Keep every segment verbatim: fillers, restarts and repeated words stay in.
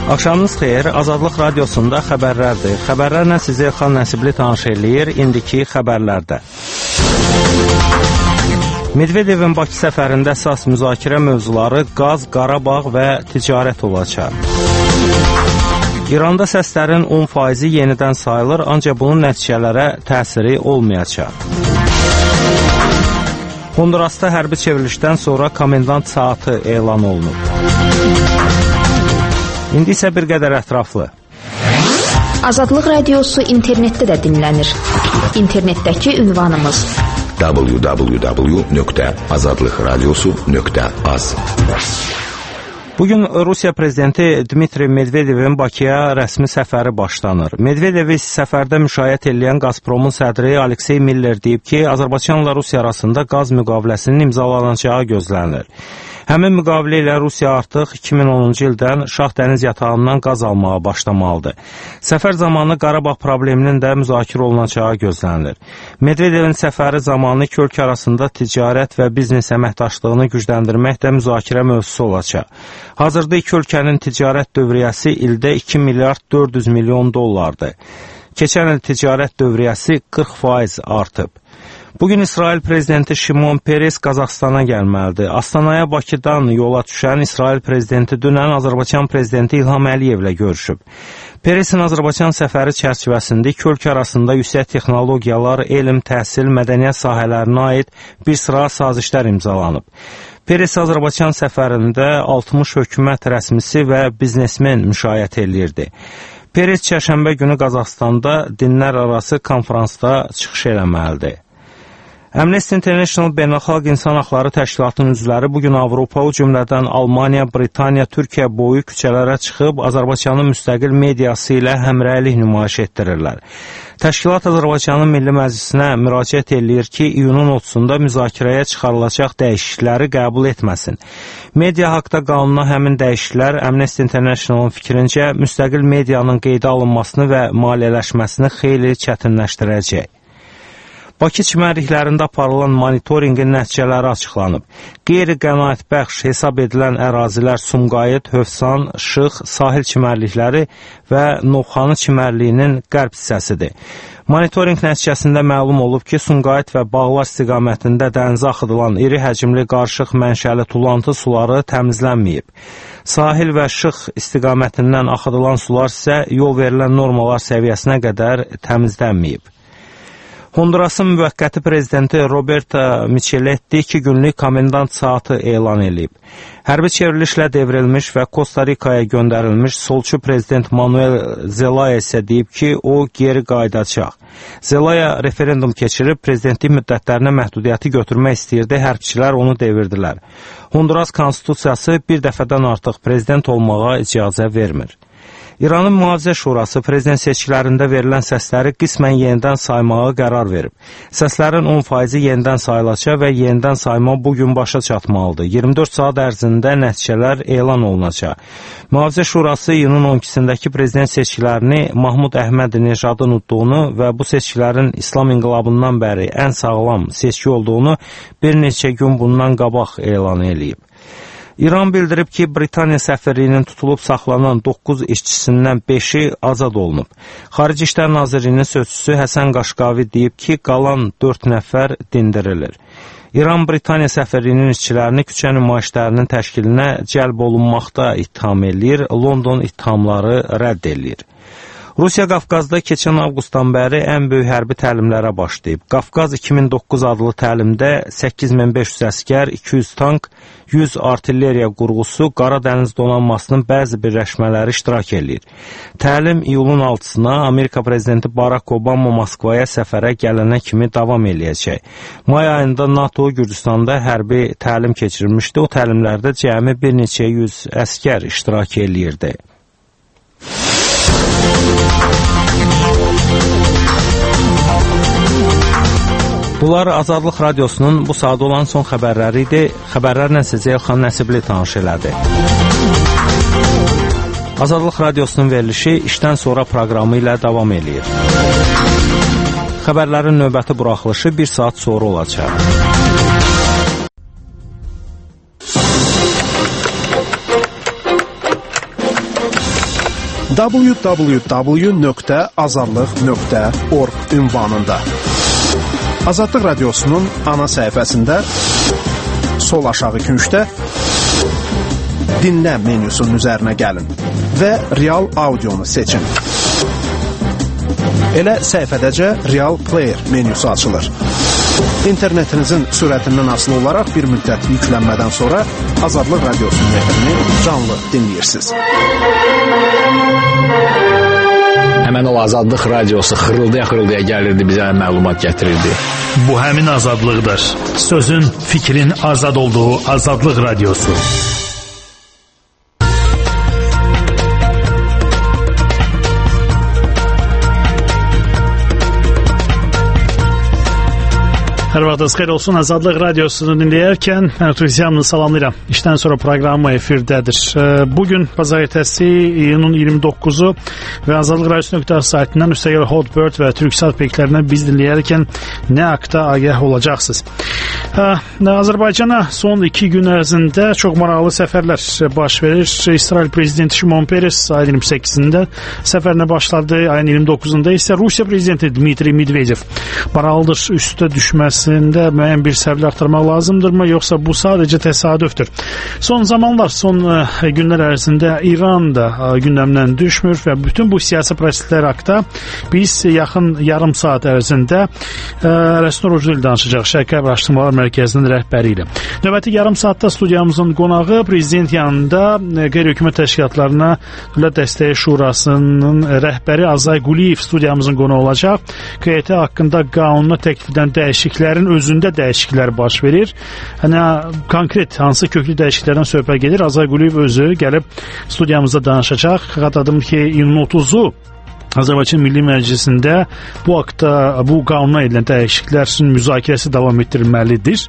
Axşamınız xeyir, Azadlıq Radiosunda xəbərlərdir. Xəbərlərlə sizi Elxan Nəsibli tanış eləyir, indiki xəbərlərdə. Medvedevin Bakı səfərində əsas müzakirə mövzuları qaz, Qarabağ və ticarət olacaq. İranda səslərin on faizi yenidən sayılır, ancaq bunun nəticələrə təsiri olmayacaq. Hondurasda hərbi çevrilişdən sonra komendant saatı elan olunub. İndi isə bir qədər ətraflı. Azadlıq Radiosu internetdə də dinlənir. İnternetdəki ünvanımız w w w nöqtə azadlıq radiosu nöqtə az. Bugün Rusiya prezidenti Dmitri Medvedevin Bakıya rəsmi səfəri başlanır. Medvedevi səfərdə müşayiət edən Gazpromun sədri Aleksey Miller deyib ki, Azərbaycanla Rusiya arasında qaz müqaviləsinin imzalanacağı gözlənilir. Həmin müqavilə ilə Rusiya artıq iki min onuncu ildən Şah dəniz yatağından qaz almağa başlamalıdır. Səfər zamanı Qarabağ probleminin də müzakirə olunacağı gözlənilir. Medvedevin səfəri zamanı iki ölkə arasında ticarət və biznes əməkdaşlığını gücləndirmək də müzakirə mövzusu olacaq. Hazırda iki ölkənin ticarət dövriyyəsi ildə iki milyard dörd yüz milyon dollardır. Keçən il ticarət dövriyyəsi qırx faiz artıb. Bugün İsrail prezidenti Şimon Peres Qazaxstana gəlməlidir. Astanaya Bakıdan yola düşən İsrail prezidenti dünən Azərbaycan prezidenti İlham Əliyevlə görüşüb. Peresin Azərbaycan səfəri çərçivəsində iki ölkə arasında yüksək texnologiyalar, elm, təhsil, mədəniyyət sahələrinə aid bir sıra sazişlər imzalanıb. Peres Azərbaycan səfərində altmış hökumət rəsmisi və biznesmen müşayiət eləyirdi. Peres çərşənbə günü Qazaxstanda dinlər arası konferansda çıxış eləməlidir. Amnesty International Beynəlxalq İnsan Haqları Təşkilatının üzvləri bugün Avropa, o cümlədən Almaniya, Britaniya, Türkiyə boyu küçələrə çıxıb Azərbaycanın müstəqil mediası ilə həmrəylik nümayiş etdirirlər. Təşkilat Azərbaycanın Milli Məclisinə müraciət eləyir ki, iyunun otuzunda müzakirəyə çıxarılacaq dəyişiklikləri qəbul etməsin. Media haqda qanuna həmin dəyişikliklər Amnesty Internationalın fikrincə müstəqil medianın qeydə alınmasını və maliyyələşməsini xeyli çətinləşdirəcək. Bakı çimərliklərində aparılan monitorinqin nəticələri açıqlanıb. Qeyri-qənaətbəxş hesab edilən ərazilər Sumqayıt, Hövsan, Şıx, sahil çimərlikləri və Novxanı çimərliyinin qərb hissəsidir. Monitorinq nəticəsində məlum olub ki, Sumqayıt və Bağlar istiqamətində dənizə axıdılan iri həcmli qarışıq mənşəli tulantı suları təmizlənməyib. Sahil və Şıx istiqamətindən axıdılan sular isə yol verilən normalar səviyyəsinə qədər təmizlənməyib. Hondurasın müvəqqəti prezidenti Roberto Micheletti iki günlük komendant saatı elan edib. Hərbi çevrilişlə devrilmiş və Kosta-Rikaya göndərilmiş solçu prezident Manuel Zelaya isə deyib ki, o geri qayıdacaq. Zelaya referendum keçirib prezidentlik müddətlərinə məhdudiyyəti götürmək istəyirdi, hərbçilər onu devirdilər. Honduras konstitusiyası bir dəfədən artıq prezident olmağa icazə vermir. İranın Mühafizə Şurası prezident seçkilərində verilən səsləri qismən yenidən saymağa qərar verib. Səslərin on faizi yenidən sayılacaq və yenidən sayma bugün başa çatmalıdır. iyirmi dörd saat ərzində nəticələr elan olunacaq. Mühafizə Şurası iyunun on ikisindəki prezident seçkilərini Mahmud Əhməd-Nejadın udduğunu və bu seçkilərin İslam inqilabından bəri ən sağlam seçki olduğunu bir neçə gün bundan qabaq elan edib. İran bildirib ki, Britaniya səfirliyinin tutulub saxlanan doqquz işçisindən beşi azad olunub. Xarici İşlər Nazirliyinin sözçüsü Həsən Qaşqavi deyib ki, qalan dörd nəfər dindirilir. İran Britaniya səfirliyinin işçilərini küçə nümayişlərinin təşkilinə cəlb olunmaqda ittiham eləyir, London ittihamları rədd eləyir. Rusiya Qafqazda keçən avqustdan bəri ən böyük hərbi təlimlərə başlayıb. Qafqaz iki min doqquz adlı təlimdə səkkiz min beş yüz əskər, iki yüz tank, yüz artilleriya qurğusu, Qara Dəniz donanmasının bəzi birləşmələri iştirak edir. Təlim iyulun altısına Amerika prezidenti Barack Obama Moskvaya səfərə gələnə kimi davam eləyəcək. May ayında NATO Gürcüstanda hərbi təlim keçirmişdi. O təlimlərdə cəmi bir neçə yüz əskər iştirak eləyirdi. Bunlar Azadlıq Radiosunun bu saat olan son xəbərləri idi. Xəbərlərlə sizə Elxan Nəsibli tanış elədi. Azadlıq Radiosunun verilişi işdən sonra proqramı ilə davam eləyir. Xəbərlərin növbəti buraxılışı bir saat sonra olacaq. w w w nöqtə azadlıq nöqtə org ünvanında. Azadlıq Radiosu'nun ana səhifəsində sol aşağı küncdə dinlə menyusunun üzərinə gəlin və real audionu seçin. Elə səhifədəcə Real Player menyusu açılır. İnternetinizin sürətindən asılı olaraq bir müddət yüklənmədən sonra Azadlıq Radiosu'nun efrini canlı dinləyirsiniz. Həmən o Azadlıq Radiosu xırıldaya-xırıldaya gəlirdi, bizə məlumat gətirirdi. Bu həmin azadlıqdır. Sözün, fikrin azad olduğu Azadlıq Radiosu. Hər vaxtınız xeyir olsun. Azadlıq Radiosunu dinləyərkən mən Turizmini salamlayıram. İşdən sonra proqramı efirdədir. Bugün pazar ertəsi iyunun iyirmi doqquzu və Azadlıq Radiosu.az saytından üstəgəl Hotbird və Türksat peykilərindən biz dinləyərkən nə haqda agah olacaqsınız. Azərbaycana son iki gün ərzində çox maraqlı səfərlər baş verir. İsrail Prezidenti Şimon Peres ayın iyirmi səkkizində səfərinə başladı. Ayın iyirmi doqquzunda isə Rusiya Prezidenti Dmitri Medvedev. Maraqlıdır, üstə düşməsində müəyyən bir səbəb artırmaq lazımdırmı, yoxsa bu sadəcə təsadüfdür? Son zamanlar, son günlər ərzində İran da gündəmdən düşmür və bütün bu siyasi proseslər haqda biz yaxın yarım saat ərzində Rəsul Ruclu ilə danışacaq, Şərqi Araşdırmalar Mərkəzinin rəhbəri ilə. Növbəti yarım saatda studiyamızın qonağı prezident yanında qeyri-hökumət təşkilatlarına Dövlət Dəstəyi Şurasının rəhbəri Azay Quliyev studiyamızın qonağı olacaq. Q Y T haqqında qanuna təklif edən dəyişikliklərin özündə dəyişikliklər baş verir. Hani konkret hansı köklü dəyişikliklərdən söhbət gedir? Azay Quliyev özü gəlib studiyamızda danışacaq. Xatırladım ki, iyunun otuzu Azərbaycan Milli Məclisində bu haqda, bu qanuna edilən dəyişikliklərin müzakirəsi davam etdirilməlidir.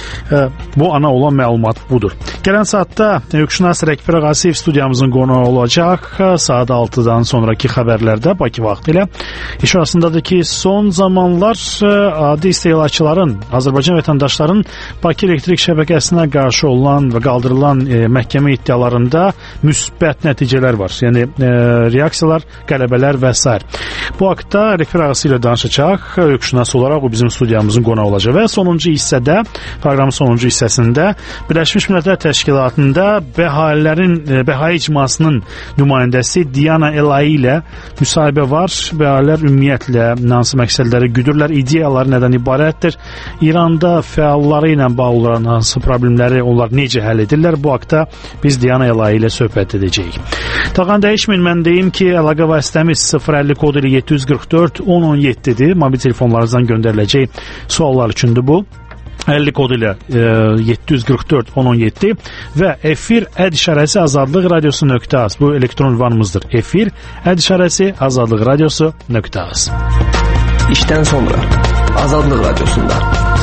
Bu ana olan məlumat budur. Gələn saatda hüquqşünas Rəkbər Ağasiyev studiyamızın qonağı olacaq. Saat altıdan sonraki xəbərlərdə Bakı vaxtı ilə. İş arasındadır ki, son zamanlar adi istehlakçıların, Azərbaycan vətəndaşların Bakı elektrik şəbəkəsinə qarşı olan və qaldırılan e, məhkəmə iddialarında müsbət nəticələr var. Yəni e, reaksiyalar, qələbələr və s. Bu haqda Rəkbər Ağası ilə danışacaq. Hüquqşünas olaraq o bizim studiyamızın qonağı olacaq və sonuncu hissədə, proqramın sonuncu hissəsində Birləşmiş Millətlər Təşkilatında bəhalilərin, bəhai icmasının nümayəndəsi Diana Elayi ilə müsahibə var. Bəhalilər ümumiyyətlə hansı məqsədləri güdürlər, ideyaları nədən ibarətdir? İranda fəalları ilə bağlı olan hansı problemləri onlar necə həll edirlər? Bu haqda biz Diana Elayi ilə söhbət edəcəyik. Tağan dəyişməyin, mən deyim ki, əlaqə vasitəmiz sıfır əlli kodu ilə yeddi yüz qırx dörd on on yeddidir. Mobil telefonlarınızdan göndəriləcək suallar üçündür bu. əlli kodu ilə yeddi yüz qırx dörd on on yeddi və efir əd işarəsi azadlıq radiosu nöqtə az. Bu elektron ünvanımızdır. Efir əd işarəsi azadlıq radiosu nöqtə az. İşdən sonra Azadlıq Radiosunda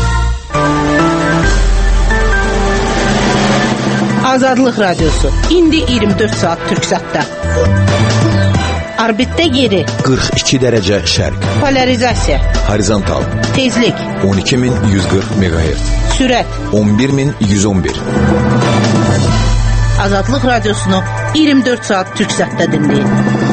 Azadlıq Radiosu indi iyirmi dörd saat Türksatda. Orbitdə yeri qırx iki dərəcə şərq. Polarizasiya Horizontal tezlik on iki min yüz qırx meqahertz. Sürət on bir min yüz on bir. Azadlıq Radiosunu iyirmi dörd saat Türksatda dinləyin.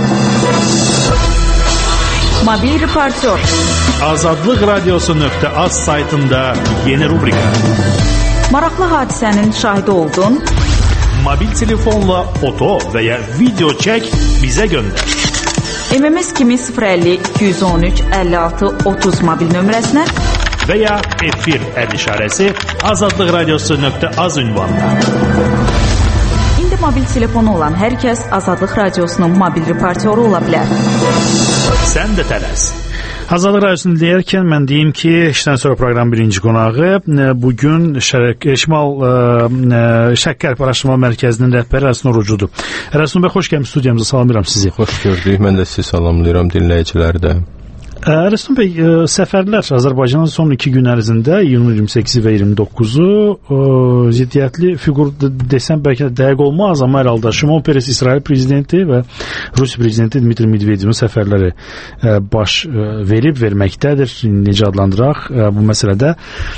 Mobil reportör Azadlıq Radiosu nöqtə az saytında yeni rubrika. Maraqlı hadisənin şahidi oldun. Mobil telefonla foto və ya video çək, bizə göndər. M M S kimi sıfır əlli iki yüz on üç əlli altı otuz mobil nömrəsinə və ya efir əd işarəsi azadlıq radiosu nöqtə az ünvanına. İndi mobil telefonu olan hər kəs Azadlıq Radiosunun mobil reportyoru ola bilər. Sən də tələs. Azadlıq Radiosunu deyərkən mən deyim ki, işdən sonra proqram birinci qonağı bugün Şərq, Şimal Şərqi Araşdırma Mərkəzinin rəhbəri Rəsul Rucludur. Rəsul bəy, xoş gəlmisiniz studiyamıza, salamlayıram sizi. Xoş gördük, mən də sizi salamlayıram, dinləyiciləri də. Rüstəm bəy, səfərlər Azərbaycanın son iki gün ərzində iyunun iyirmi səkkizi və iyirmi doqquzu ziddiyyətli fiqur desəm bəlkə də dəqiq olmaz, amma hər halda Şimon Peres İsrail prezidenti və Rusiya prezidenti Dmitri Medvedevin səfərləri baş verib verməkdədir. Necə adlandıraq bu məsələdə?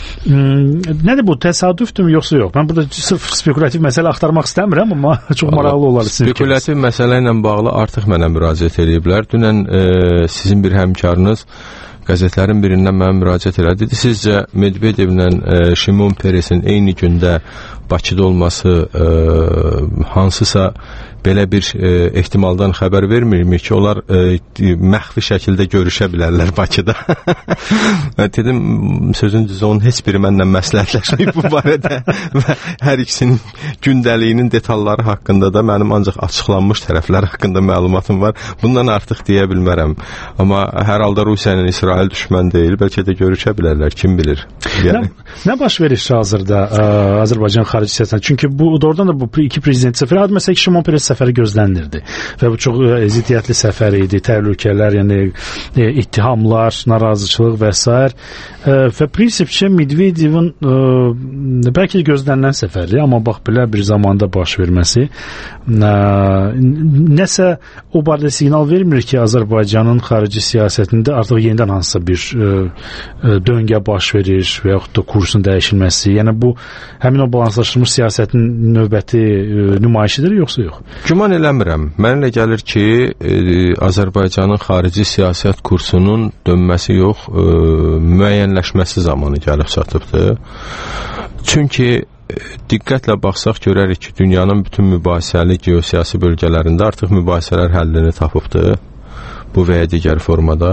Nədir bu? Təsadüfdür yoxsa yox? Mən burada sırf spekulativ məsələ axtarmaq istəmirəm, amma çox maraqlı olar. Spekulativ məsələ ilə bağlı artıq mənə müraciət ediblər. Dünən e, sizin bir həmkarınız qəzetlərin birindən mənə müraciət elədi. Dedi, sizcə Medvedevlə e, Şimon Peresin eyni gündə Bakıda olması e, hansısa belə bir e, ehtimaldan xəbər vermirmi ki, onlar e, məxfi şəkildə görüşə bilərlər Bakıda. Dedim, sözün düzü, onun heç biri mənlə məsləhətləşməyib bu barədə və hər ikisinin gündəliyinin detalları haqqında da mənim ancaq açıqlanmış tərəflər haqqında məlumatım var. Bundan artıq deyə bilmərəm. Amma hər halda Rusiya ilə İsrail düşmən deyil, bəlkə də görüşə bilərlər, kim bilir. Yəni. Nə, nə baş verir hazırda ə, Azərbaycan xarici siyasətində? Çünki bu doğrudan da bu iki prezident səfəri, adı məsələn ki, Şimon Peres səfəri gözlənilirdi və bu çox ziddiyyətli səfər idi. Təhlükələr, yəni e, ittihamlar, narazıçılıq və s. E, və prinsipcə Medvedevin e, bəlkə gözlənilən səfəri, amma bax belə bir zamanda baş verməsi e, nəsə o barədə siqnal vermir ki, Azərbaycanın xarici siyasətində artıq yenidən hansısa bir e, e, döngə baş verir və yaxud da kursun dəyişilməsi. Yəni bu həmin o balanslaşdırılmış siyasətin növbəti e, nümayişidir yoxsa yox? Güman eləmirəm. Mənə elə gəlir ki, e, Azərbaycanın xarici siyasət kursunun dönməsi yox, e, müəyyənləşməsi zamanı gəlib çatıbdır. Çünki e, diqqətlə baxsaq görərik ki, dünyanın bütün mübahisəli geosiyasi bölgələrində artıq mübahisələr həllini tapıbdır. Bu və ya digər formada.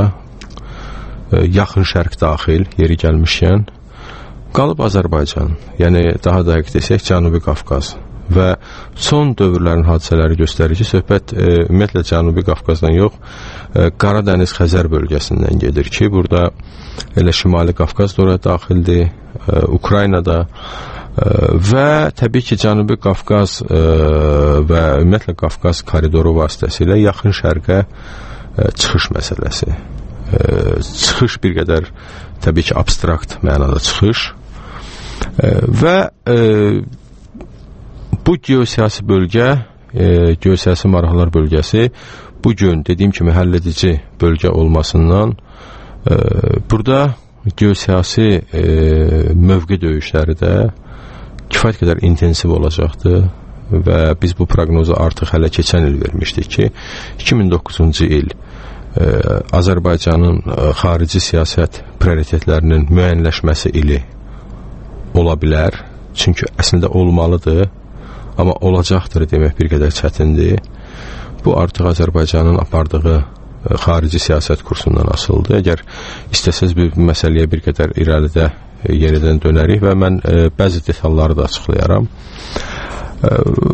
E, yaxın şərq daxil, yeri gəlmişkən. Qalıb Azərbaycan, yəni daha dəqiq desək Cənubi Qafqaz. Və son dövrlərin hadisələri göstərir ki, söhbət e, ümumiyyətlə Cənubi Qafqazdan yox, e, Qaradəniz Xəzər bölgəsindən gedir ki, burada elə Şimali Qafqaz da oraya daxildir, e, Ukraynada e, və təbii ki, Cənubi Qafqaz e, və ümumiyyətlə Qafqaz koridoru vasitəsilə yaxın şərqə e, çıxış məsələsi. E, çıxış bir qədər təbii ki, abstrakt mənada çıxış e, və e, bu geosiyasi bölgə, e, geosiyasi maraqlar bölgəsi bu gün dediyim kimi həll edici bölgə olmasından e, burada geosiyasi e, mövqe döyüşləri də kifayət qədər intensiv olacaqdır və biz bu proqnozu artıq hələ keçən il vermişdik ki, iki min doqquzuncu il e, Azərbaycanın e, xarici siyasət prioritetlərinin müəyyənləşməsi ili ola bilər. Çünki əslində olmalıdır. Amma olacaqdır demək bir qədər çətindir. Bu artıq Azərbaycanın apardığı e, xarici siyasət kursundan asılıdır. Əgər istəsəz bir məsələyə bir qədər irəlidə e, yenidən dönərik və mən e, bəzi detalları da açıqlayaram. E,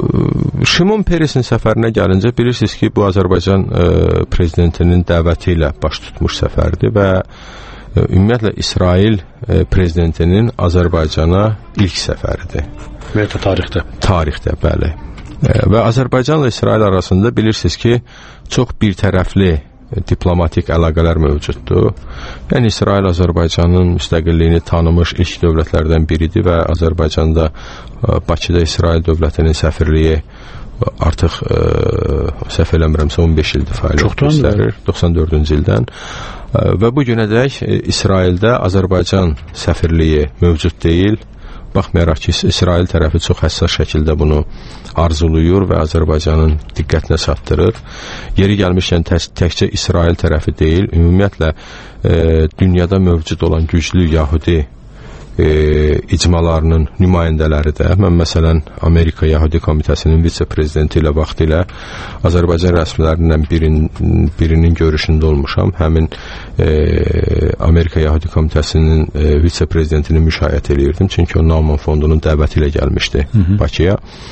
Şimon Peresin səfərinə gəlincə bilirsiniz ki, bu Azərbaycan e, prezidentinin dəvəti ilə baş tutmuş səfərdir və e, ümumiyyətlə İsrail e, prezidentinin Azərbaycana ilk səfəridir. Ümumiyyətlə tarixdə. Tarixdə, bəli. E, və Azərbaycanla İsrail arasında bilirsiniz ki, çox bir tərəfli diplomatik əlaqələr mövcuddur. Yəni İsrail Azərbaycanın müstəqilliyini tanımış ilk dövlətlərdən biridir və Azərbaycanda Bakıda İsrail dövlətinin səfirliyi artıq e, səhv eləmirəmsə on beş ildir fəaliyyət göstərir, doxsan dördüncü ildən. E, və bu günədək e, İsraildə Azərbaycan səfirliyi mövcud deyil. Baxmayaraq ki, İsrail tərəfi çox həssas şəkildə bunu arzuluyur və Azərbaycanın diqqətinə çatdırır. Yeri gəlmişkən tək, təkcə İsrail tərəfi deyil, ümumiyyətlə e, dünyada mövcud olan güclü Yahudi e, icmalarının nümayəndələri də, mən məsələn Amerika Yahudi Komitəsinin vitse-prezidenti ilə vaxtı ilə Azərbaycan rəsmilərindən birin, birinin görüşündə olmuşam. Həmin e, Amerika Yahudi Komitəsinin e, vitse-prezidentini müşayiət eləyirdim, çünki o Nauman fondunun dəvəti ilə gəlmişdi Hı -hı. Bakıya.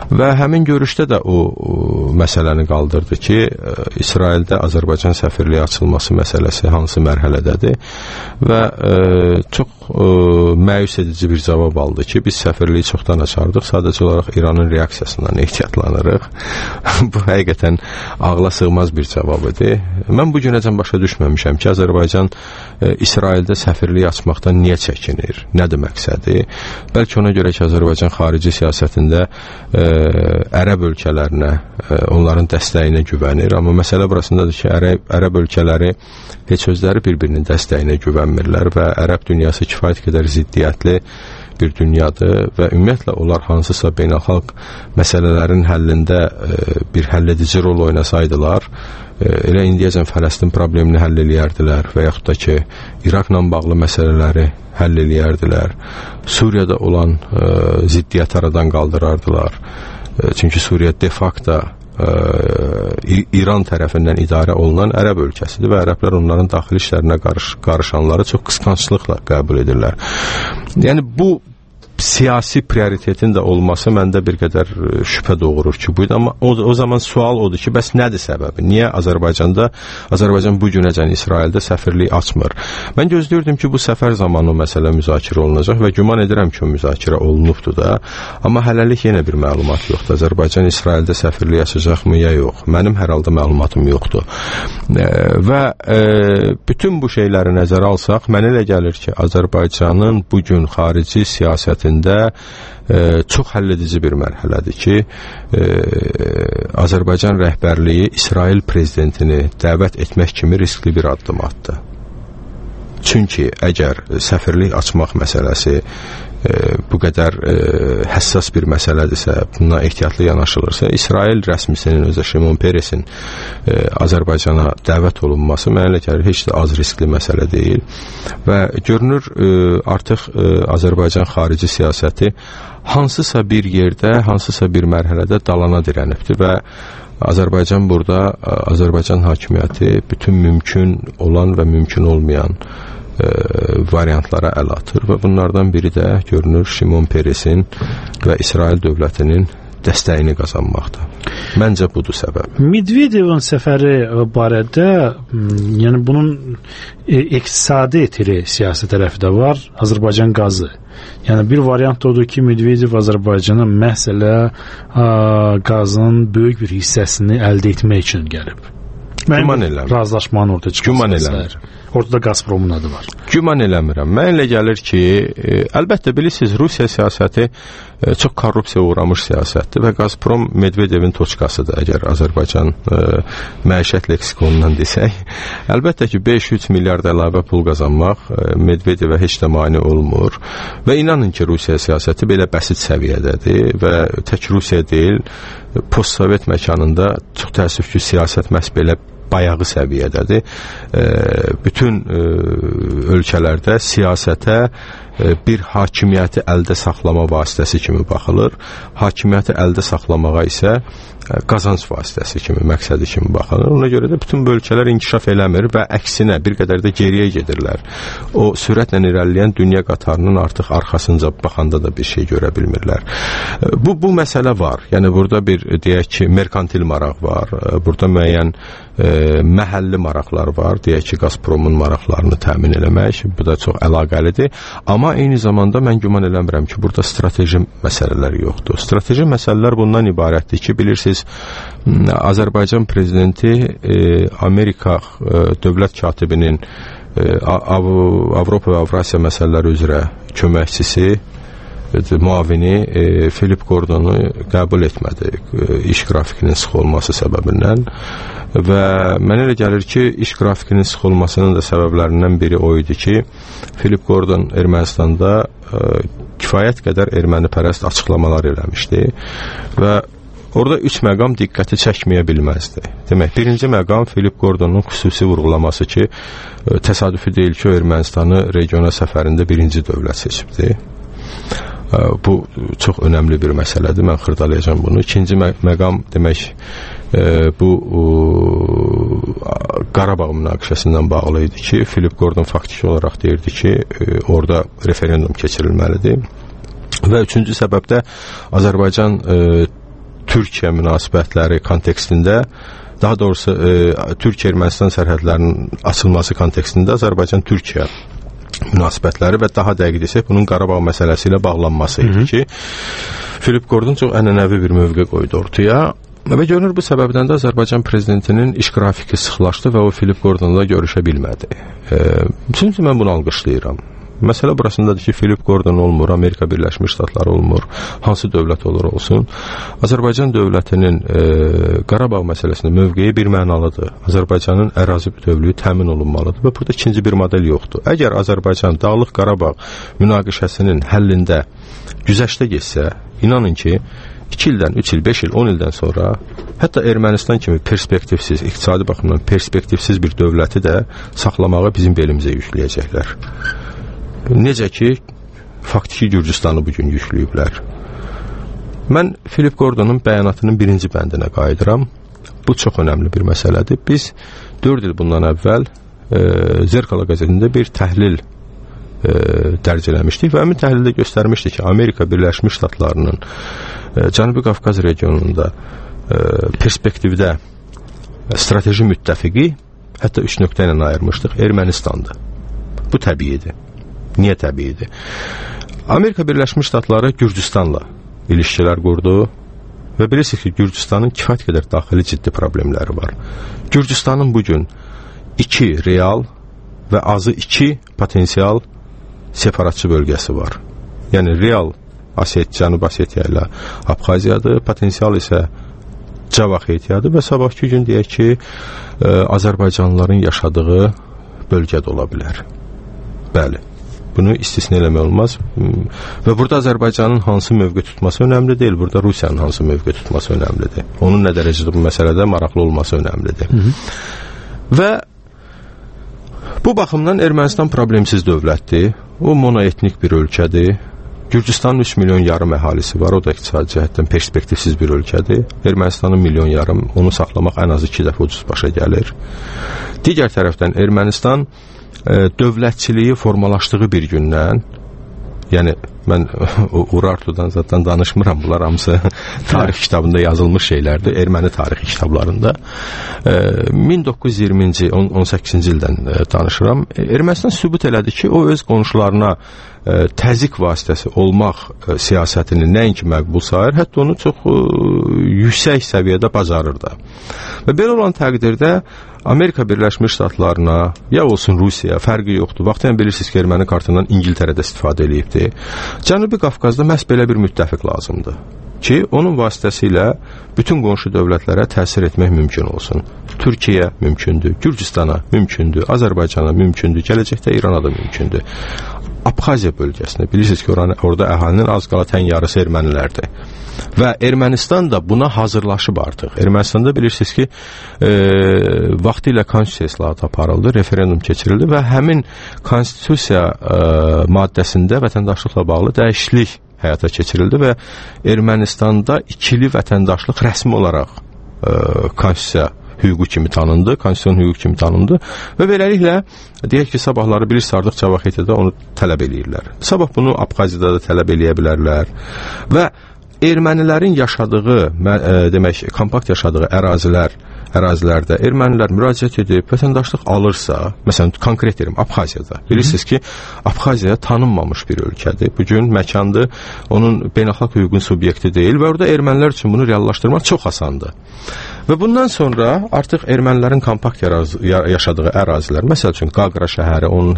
Və həmin görüşdə də o, o məsələni qaldırdı ki, ə, İsraildə Azərbaycan səfirliyi açılması məsələsi hansı mərhələdədir və ə, çox ə, məyus edici bir cavab aldı ki, biz səfirliyi çoxdan açardıq, sadəcə olaraq İranın reaksiyasından ehtiyatlanırıq. Bu həqiqətən ağla sığmaz bir cavab idi. Mən bu günəcən başa düşməmişəm ki, Azərbaycan ə, İsraildə səfirliyi açmaqdan niyə çəkinir, nədir məqsədi? Bəlkə ona görə ki, Azərbaycan xarici siyasətində ə, ərəb ölkələrinə, onların dəstəyinə güvənir. Amma məsələ burasındadır ki, ərəb, ərəb ölkələri heç özləri bir-birinin dəstəyinə güvənmirlər və ərəb dünyası kifayət qədər ziddiyyətli bir dünyadır və ümumiyyətlə onlar hansısa beynəlxalq məsələlərin həllində bir həlledici rol oynasaydılar, elə indiyəcən Fələstin problemini həll eləyərdilər və yaxud da ki, İraqla bağlı məsələləri həll eləyərdilər. Suriyada olan ə, ziddiyyət aradan qaldırardılar. Ə, çünki Suriya de facto ə, İran tərəfindən idarə olunan ərəb ölkəsidir və ərəblər onların daxili işlərinə qarış, qarışanları çox qısqanclıqla qəbul edirlər. Yəni bu siyasi prioritetin də olması məndə bir qədər şübhə doğurur ki, buydu. Amma o, o zaman sual odur ki, bəs nədir səbəbi? Niyə Azərbaycanda, Azərbaycan bu günəcən İsraildə səfirlik açmır? Mən gözləyirdim ki, bu səfər zamanı o məsələ müzakirə olunacaq və güman edirəm ki, o müzakirə olunubdur da. Amma hələlik yenə bir məlumat yoxdur. Azərbaycan İsraildə səfirlik açacaqmı ya yox? Mənim hər halda məlumatım yoxdur. E, və e, bütün bu şeyləri nəzərə alsaq, mənə elə gəlir ki, Azərbaycanın bugün xarici siyasətin də e, çox həlledici bir mərhələdir ki, e, Azərbaycan rəhbərliyi İsrail prezidentini dəvət etmək kimi riskli bir addım atdı. Çünki əgər səfirlik açmaq məsələsi e, bu qədər e, həssas bir məsələdirsə, buna ehtiyatlı yanaşılırsa, İsrail rəsmisinin özü Şimon Peresin e, Azərbaycana dəvət olunması mənə elə gəlir heç də az riskli məsələ deyil və görünür e, artıq e, Azərbaycan xarici siyasəti hansısa bir yerdə, hansısa bir mərhələdə dalana dirənibdir və Azərbaycan burada, Azərbaycan hakimiyyəti bütün mümkün olan və mümkün olmayan e, variantlara əl atır və bunlardan biri də görünür Şimon Peresin və İsrail dövlətinin dəstəyini qazanmaqdır. Məncə budur səbəb. Medvedevin səfəri barədə, yəni bunun iqtisadi etiri siyasi tərəfi də var, Azərbaycan qazı. Yəni bir variant odur ki, Medvedev Azərbaycana məhz elə qazın böyük bir hissəsini əldə etmək üçün gəlib. Güman eləmirəm. Razılaşmanın ortaya çıxması. Güman eləmirəm. Ortada Gazpromun adı var. Güman eləmirəm. Mən elə gəlir ki, e, əlbəttə bilirsiniz, Rusiya siyasəti e, çox korrupsiya uğramış siyasətdir və Gazprom Medvedevin toçkasıdır, əgər Azərbaycan e, məişət leksikonundan desək. Əlbəttə ki, beş yüz milyard əlavə pul qazanmaq e, Medvedevə heç də mane olmur və inanın ki, Rusiya siyasəti belə bəsit səviyyədədir və tək Rusiya deyil, postsovet məkanında çox təəssüf ki, siyasət məhz belə bayağı səviyyədədir. E, bütün e, ölkələrdə siyasətə e, bir hakimiyyəti əldə saxlama vasitəsi kimi baxılır. Hakimiyyəti əldə saxlamağa isə e, qazanc vasitəsi kimi, məqsədi kimi baxılır. Ona görə də bütün bu ölkələr inkişaf eləmir və əksinə bir qədər də geriyə gedirlər. O sürətlə irəliləyən dünya qatarının artıq arxasınca baxanda da bir şey görə bilmirlər. E, bu, bu məsələ var. Yəni burada bir, deyək ki, merkantil maraq var. E, burada müəyyən e, məhəlli maraqlar var, deyək ki, Gazpromun maraqlarını təmin eləmək, bu da çox əlaqəlidir, amma eyni zamanda mən güman eləmirəm ki, burada strateji məsələlər yoxdur. Strateji məsələlər bundan ibarətdir ki, bilirsiniz, Azərbaycan prezidenti e, Amerika e, dövlət katibinin e, Av Avropa və Avrasiya məsələləri üzrə köməkçisi, müavini e, Philip Gordonu qəbul etmədi e, iş qrafikinin sıx olması səbəbindən və mənə elə gəlir ki, iş qrafikinin sıx olmasının da səbəblərindən biri o idi ki, Philip Gordon Ermənistanda e, kifayət qədər ermənipərəst açıqlamalar eləmişdi və orada üç məqam diqqəti çəkməyə bilməzdi. Demək, birinci məqam Philip Gordonun xüsusi vurğulaması ki, e, təsadüfi deyil ki, Ermənistanı regiona səfərində birinci dövlət seçibdi. Bu çox önəmli bir məsələdir. Mən xırdalayacağım bunu. İkinci mə məqam demək e, bu o, Qarabağ münaqişəsindən bağlı idi ki, Philip Gordon faktiki olaraq deyirdi ki, e, orada referendum keçirilməlidir. Və üçüncü səbəb də Azərbaycan e, Türkiyə münasibətləri kontekstində, daha doğrusu e, Türkiyə-Ermənistan sərhədlərinin açılması kontekstində Azərbaycan-Türkiyə münasibətləri və daha dəqiq desək bunun Qarabağ məsələsi ilə bağlanması idi ki, Filip Gordon çox ənənəvi bir mövqe qoydu ortaya və görünür bu səbəbdən də Azərbaycan prezidentinin iş qrafiki sıxlaşdı və o Filip Gordonla görüşə bilmədi. E, çünki mən bunu alqışlayıram. Məsələ burasındadır ki, Filip Gordon olmur, Amerika Birləşmiş Ştatları olmur, hansı dövlət olur olsun. Azərbaycan dövlətinin e, Qarabağ məsələsində mövqeyi bir mənalıdır. Azərbaycanın ərazi bütövlüyü təmin olunmalıdır və burada ikinci bir model yoxdur. Əgər Azərbaycan Dağlıq Qarabağ münaqişəsinin həllində güzəştə getsə, inanın ki, iki ildən, üç il, beş il, on ildən sonra hətta Ermənistan kimi perspektivsiz, iqtisadi baxımdan perspektivsiz bir dövləti də saxlamağı bizim belimizə yükləyəcəklər. Necə ki, faktiki Gürcüstanı bugün yükləyiblər. Mən Filip Gordonun bəyanatının birinci bəndinə qayıdıram. Bu çox önəmli bir məsələdir. Biz dörd il bundan əvvəl e, Zerkala qəzetində bir təhlil e, dərc eləmişdik və həmin təhlildə göstərmişdik ki, Amerika Birləşmiş Ştatlarının e, Cənubi Qafqaz regionunda e, perspektivdə strateji müttəfiqi, hətta üç nöqtə ilə ayırmışdıq, Ermənistandır. Bu təbiidir. Niyə təbiidir? Amerika Birləşmiş Ştatları Gürcüstanla ilişkilər qurdu və bilirsiniz ki, Gürcüstanın kifayət qədər daxili ciddi problemləri var. Gürcüstanın bugün iki real və azı iki potensial separatçı bölgəsi var. Yəni real Aset, Cənub Asetiya ilə Abxaziyadır, potensial isə Cavaxetiyadır və sabahki gün deyək ki, ə, Azərbaycanlıların yaşadığı bölgədə ola bilər. Bəli. Bunu istisna eləmək olmaz. Və burada Azərbaycanın hansı mövqe tutması önəmli deyil, burada Rusiyanın hansı mövqe tutması önəmlidir. Onun nə dərəcədə bu məsələdə maraqlı olması önəmlidir. Hı -hı. Və bu baxımdan Ermənistan problemsiz dövlətdir. O monoetnik bir ölkədir. Gürcüstanın üç milyon yarım əhalisi var, o da iqtisadi cəhətdən perspektivsiz bir ölkədir. Ermənistanın milyon yarım, onu saxlamaq ən az iki dəfə ucuz başa gəlir. Digər tərəfdən Ermənistan dövlətçiliyi formalaşdığı bir gündən, yəni mən Urartudan zaten danışmıram, bunlar hamısı tarix kitabında yazılmış şeylərdir, erməni tarixi kitablarında. min doqquz yüz iyirminci on səkkizinci ildən danışıram. Ermənistan sübut elədi ki, o öz qonşularına təzyiq vasitəsi olmaq siyasətini nəinki məqbul sayır, hətta onu çox yüksək səviyyədə bacarır da. Və belə olan təqdirdə Amerika Birləşmiş Ştatlarına, ya olsun Rusiya, fərqi yoxdur. Vaxtən bilirsiniz ki, erməni kartından İngiltərədə istifadə edibdir. Cənubi Qafqazda məhz belə bir müttəfiq lazımdır ki, onun vasitəsilə bütün qonşu dövlətlərə təsir etmək mümkün olsun. Türkiyə mümkündür, Gürcüstana mümkündür, Azərbaycana mümkündür, gələcəkdə İrana da mümkündür. Abxaziya bölgəsində bilirsiniz ki, orada əhalinin az qala tən yarısı ermənilərdir. Və Ermənistan da buna hazırlaşıb artıq. Ermənistanda bilirsiniz ki, e, vaxtı ilə konstitusiya islahatı aparıldı, referendum keçirildi və həmin konstitusiya e, maddəsində vətəndaşlıqla bağlı dəyişiklik həyata keçirildi və Ermənistanda ikili vətəndaşlıq rəsmi olaraq e, konstitusiya hüququ kimi tanındı, konstitusiyon hüququ kimi tanındı və beləliklə deyək ki, sabahları bilirsiniz artıq Cavaxetiyada onu tələb eləyirlər. Sabah bunu Abxaziyada da tələb eləyə bilərlər və ermənilərin yaşadığı, e, demək, kompakt yaşadığı ərazilər, ərazilərdə ermənilər müraciət edib vətəndaşlıq alırsa, məsələn, konkret deyirəm, Abxaziyada. Bilirsiniz ki, Abxaziya tanınmamış bir ölkədir. Bugün məkandır, onun beynəlxalq hüququn subyekti deyil və orada ermənilər üçün bunu reallaşdırmaq çox asandır. Və bundan sonra artıq ermənilərin kompakt yaşadığı ərazilər, məsəl üçün Qaqra şəhəri, onun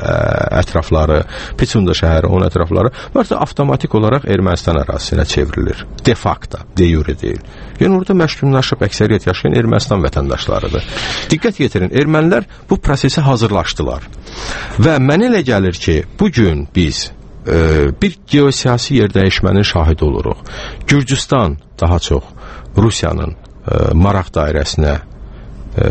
ətrafları, Piçunda şəhəri, onun ətrafları, artıq avtomatik olaraq Ermənistan ərazisinə çevrilir. De facto, de jure deyil. Yəni orada məşğullaşıb əksəriyyət yaşayan Ermənistan vətəndaşlarıdır. Diqqət yetirin, ermənilər bu prosesi hazırlaşdılar. Və mənə elə gəlir ki, bugün biz e, bir geosiyasi yerdəyişmənin şahidi oluruq. Gürcüstan daha çox Rusiyanın e, maraq dairəsinə e,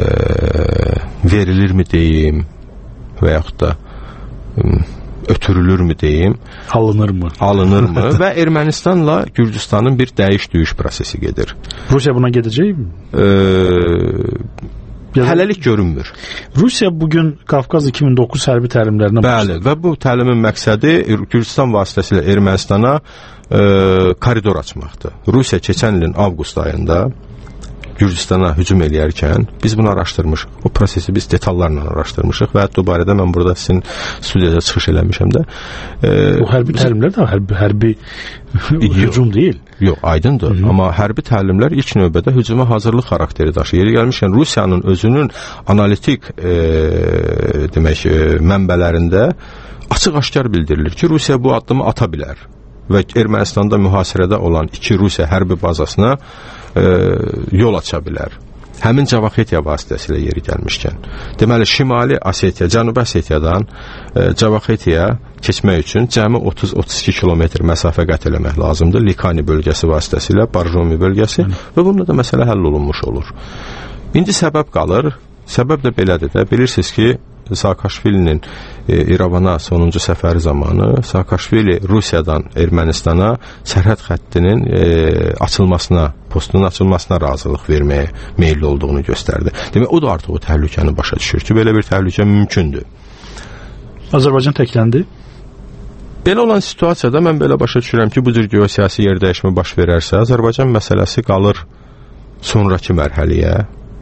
verilirmi deyim və yaxud da e, ötürülürmü deyim, alınırmı? Alınırmı və Ermənistanla Gürcüstanın bir dəyiş-düyüş prosesi gedir. Rusiya buna gedəcək mi? Ee, hələlik görünmür. Rusiya bugün Qafqaz iki min doqquz hərbi təlimlərinə başladı. Bəli, və bu təlimin məqsədi Gürcüstan vasitəsilə Ermənistana e, koridor açmaqdır. Rusiya keçən ilin avqust ayında Gürcüstana hücum eləyərkən biz bunu araşdırmışıq. O prosesi biz detallarla araşdırmışıq və hətta bu barədə mən burada sizin studiyada çıxış eləmişəm də. E, o hərbi təlimlər də hərbi, hərbi hücum deyil. Yox, aydındır. Hı-hı. Amma hərbi təlimlər ilk növbədə hücuma hazırlıq xarakteri daşıyır. Yeri gəlmişkən Rusiyanın özünün analitik e, demək e, mənbələrində açıq-aşkar bildirilir ki, Rusiya bu addımı ata bilər və Ermənistanda mühasirədə olan iki Rusiya hərbi bazasına e, yol aça bilər. Həmin Cavaxetiya vasitəsilə yeri gəlmişkən. Deməli, Şimali Osetiya, Cənubi Osetiyadan e, Cavaxetiya keçmək üçün cəmi otuz otuz iki kilometr məsafə qət eləmək lazımdır. Likani bölgəsi vasitəsilə, Barjomi bölgəsi Hı. və bununla da məsələ həll olunmuş olur. İndi səbəb qalır. Səbəb də belədir də. Bilirsiniz ki, Saakashvilinin e, İrəvana sonuncu səfəri zamanı Saakashvili Rusiyadan Ermənistana sərhəd xəttinin e, açılmasına, postunun açılmasına razılıq verməyə meyilli olduğunu göstərdi. Demək, o da artıq o təhlükəni başa düşür ki, belə bir təhlükə mümkündür. Azərbaycan təkləndi? Belə olan situasiyada mən belə başa düşürəm ki, bu cür geosiyasi yerdəyişmə baş verərsə, Azərbaycan məsələsi qalır sonraki mərhələyə.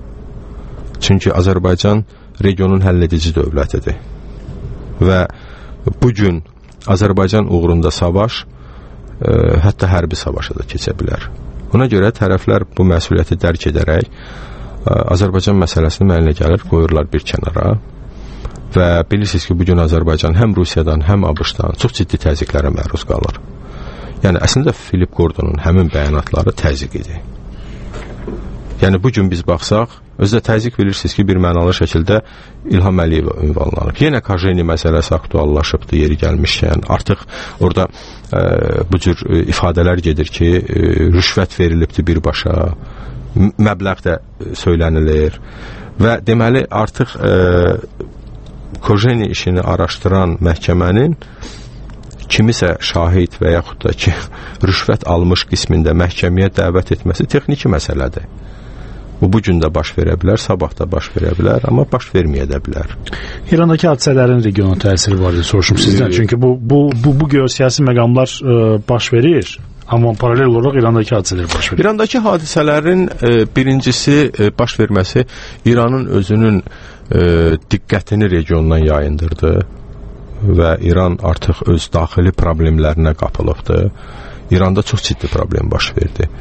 Çünki Azərbaycan regionun həlledici dövlətidir. Və bugün Azərbaycan uğrunda savaş, e, hətta hərbi savaşa da keçə bilər. Ona görə tərəflər bu məsuliyyəti dərk edərək e, Azərbaycan məsələsini mənlə gəlir, qoyurlar bir kənara və bilirsiniz ki, bugün Azərbaycan həm Rusiyadan, həm ABŞ-dan çox ciddi təzyiqlərə məruz qalır. Yəni, əslində Filip Gordonun həmin bəyanatları təzyiq idi. Yəni, bugün biz baxsaq, özdə təzyiq bilirsiniz ki, bir mənalı şəkildə İlham Əliyevə ünvanlanıb. Yenə Kajeni məsələsi aktuallaşıbdır, yeri gəlmişkən. Artıq orada e, bu cür e, ifadələr gedir ki, e, rüşvət verilibdir birbaşa, məbləğ də söylənilir və deməli artıq e, Kajeni işini araşdıran məhkəmənin kimisə şahid və yaxud da ki, rüşvət almış qismində məhkəməyə dəvət etməsi texniki məsələdir. Bu, bugün də baş verə bilər, sabah da baş verə bilər, amma baş verməyə də bilər. İrandakı hadisələrin regiona təsiri var deyə soruşum sizdən. Çünki bu, bu, bu, bu geosiyasi məqamlar e, baş verir, amma paralel olaraq İrandakı hadisələr baş verir. İrandakı hadisələrin e, birincisi e, baş verməsi İranın özünün e, diqqətini regiondan yayındırdı və İran artıq öz daxili problemlərinə qapılıbdır. İranda çox ciddi problem baş verdi.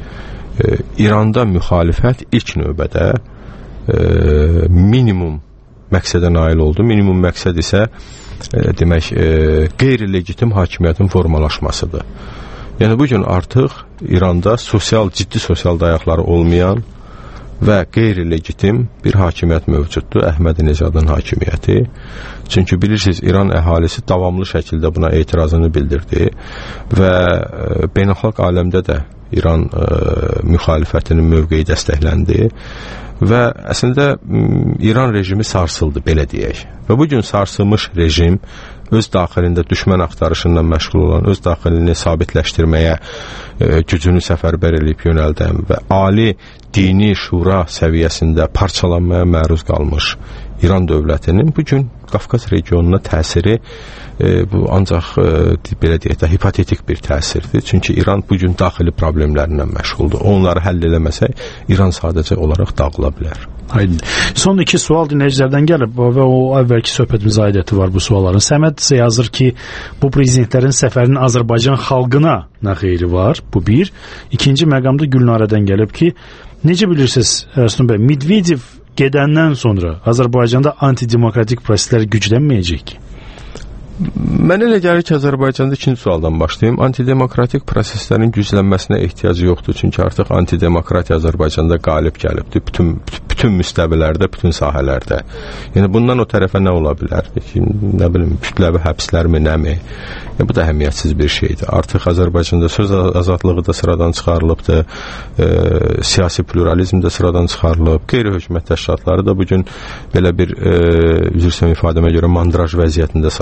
İranda müxalifət ilk növbədə e, minimum məqsədə nail oldu. Minimum məqsəd isə e, demək e, qeyri-legitim hakimiyyətin formalaşmasıdır. Yəni bugün artıq İranda sosial, ciddi sosial dayaqları olmayan və qeyri-legitim bir hakimiyyət mövcuddur. Əhmədi-Necadın hakimiyyəti. Çünki bilirsiniz, İran əhalisi davamlı şəkildə buna etirazını bildirdi və e, beynəlxalq aləmdə də İran e, müxalifətinin mövqeyi dəstəkləndi və əslində İran rejimi sarsıldı, belə deyək. Və bugün sarsılmış rejim öz daxilində düşmən axtarışından məşğul olan, öz daxilini sabitləşdirməyə e, gücünü səfərbər eləyib yönəldən və ali dini şura səviyyəsində parçalanmaya məruz qalmış İran dövlətinin bugün Qafqaz regionuna təsiri e, bu ancaq e, belə deyək də hipotetik bir təsirdir. Çünki İran bugün daxili problemlərlə məşğuldur. Onları həll eləməsək İran sadəcə olaraq dağıla bilər. Aydın. Son iki sual dinləyicilərdən gəlib və o əvvəlki söhbətimizə aidiyyəti var bu sualların. Səməd isə yazır ki, bu prezidentlərin səfərinin Azərbaycan xalqına nə xeyri var? Bu bir. İkinci məqamda Gülnarədən gəlib ki, necə bilirsiniz, Ersun bəy, Medvedev gedəndən sonra Azərbaycanda antidemokratik proseslər güclənməyəcək ki? Mənə elə gəlir ki, Azərbaycanda ikinci sualdan başlayayım. Antidemokratik proseslərin güclənməsinə ehtiyacı yoxdur. Çünki artıq antidemokratiya Azərbaycanda qalib gəlibdir. Bütün, bütün müstəvilərdə, bütün sahələrdə. Yəni, bundan o tərəfə nə ola bilər? Ki, nə bilim, kütləvi həbslərmi, nəmi? Yəni, bu da əhəmiyyətsiz bir şeydir. Artıq Azərbaycanda söz azadlığı da sıradan çıxarılıbdır. E, siyasi pluralizm də sıradan çıxarılıb. Qeyri-hökumət təşkilatları da bugün belə bir, e, üzr istəyirəm ifadəmə görə, mandraj vəziyyətində saxlanılıb.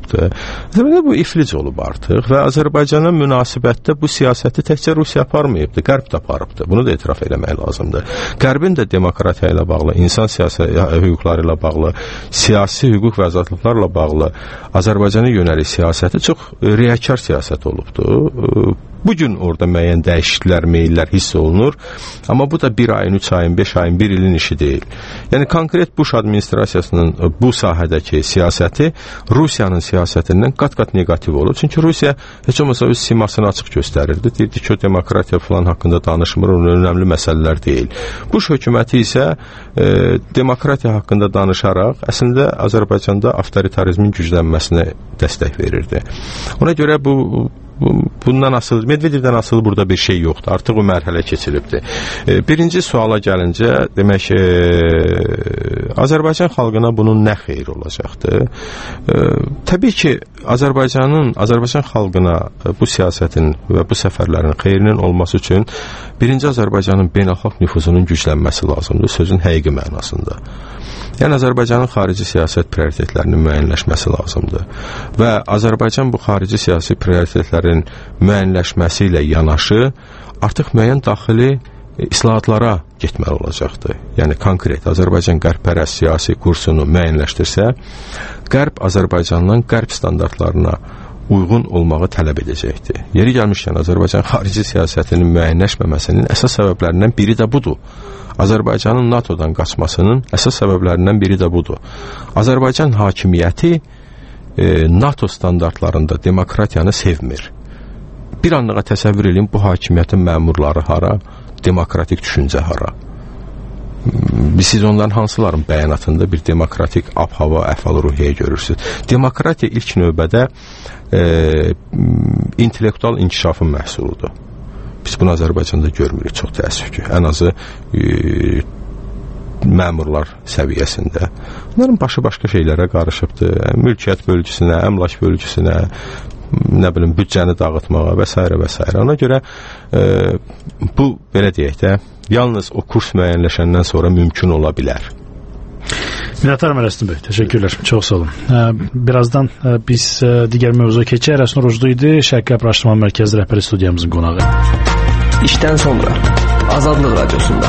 olubdur. Azərbaycan bu iflic olub artıq və Azərbaycana münasibətdə bu siyasəti təkcə Rusiya aparmayıbdır, Qərb də aparıbdır. Bunu da etiraf eləmək lazımdır. Qərbin də demokratiya ilə bağlı, insan siyasi hüquqları ilə bağlı, siyasi hüquq və azadlıqlarla bağlı Azərbaycana yönəlik siyasəti çox riyakar siyasət olubdur. Bugün orada müəyyən dəyişikliklər, meyllər hiss olunur, amma bu da bir ayın, üç ayın, beş ayın, bir ilin işi deyil. Yəni konkret Bush administrasiyasının bu sahədəki siyasəti Rusiyanın siyasətindən qat-qat negativ olub. Çünki Rusiya heç olmasa öz simasını açıq göstərirdi. Deyirdi ki, o demokratiya falan haqqında danışmır, onun önəmli məsələlər deyil. Bush hökuməti isə e, demokratiya haqqında danışaraq əslində Azərbaycanda avtoritarizmin güclənməsinə dəstək verirdi. Ona görə bu bundan asılı, Medvedevdən asılı burada bir şey yoxdur. Artıq o mərhələ keçilibdir. Birinci suala gəlincə, demək ki, Azərbaycan xalqına bunun nə xeyri olacaqdır? Təbii ki, Azərbaycanın, Azərbaycan xalqına bu siyasətin və bu səfərlərin xeyrinin olması üçün birinci Azərbaycanın beynəlxalq nüfuzunun güclənməsi lazımdır, sözün həqiqi mənasında. Yəni Azərbaycanın xarici siyasət prioritetlərinin müəyyənləşməsi lazımdır və Azərbaycan bu xarici siyasi prioritetlərin müəyyənləşməsi ilə yanaşı artıq müəyyən daxili islahatlara getməli olacaqdır. Yəni konkret Azərbaycan qərbpərəst siyasi kursunu müəyyənləşdirsə, Qərb Azərbaycandan Qərb standartlarına uyğun olmağı tələb edəcəkdir. Yeri gəlmişkən Azərbaycan xarici siyasətinin müəyyənləşməməsinin əsas səbəblərindən biri də budur. Azərbaycanın NATOdan qaçmasının əsas səbəblərindən biri də budur. Azərbaycan hakimiyyəti e, NATO standartlarında demokratiyanı sevmir. Bir anlığa təsəvvür edin, bu hakimiyyətin məmurları hara, demokratik düşüncə hara. Siz onların hansıların bəyanatında bir demokratik ab-hava, əhval-ruhiyyə görürsünüz. Demokratiya ilk növbədə e, intellektual inkişafın məhsuludur. Biz bunu Azərbaycanda görmürük, çox təəssüf ki. Ən azı e, məmurlar səviyyəsində. Bunların başı başqa şeylərə qarışıbdır. Mülkiyyət bölgüsünə, əmlak bölgüsünə, nə bilim, büdcəni dağıtmağa və s. və s. Ona görə e, bu, belə deyək də, yalnız o kurs müəyyənləşəndən sonra mümkün ola bilər. Minətər Mərəstin bəy, təşəkkürlər, çox sağ olun. Birazdan biz digər mövzuya keçək. Rəsnur Ucdu idi, Şərqi Araşdırma Mərkəzi rəhbəri studiyamızın qonağı. İşdən sonra Azadlıq Radiosunda.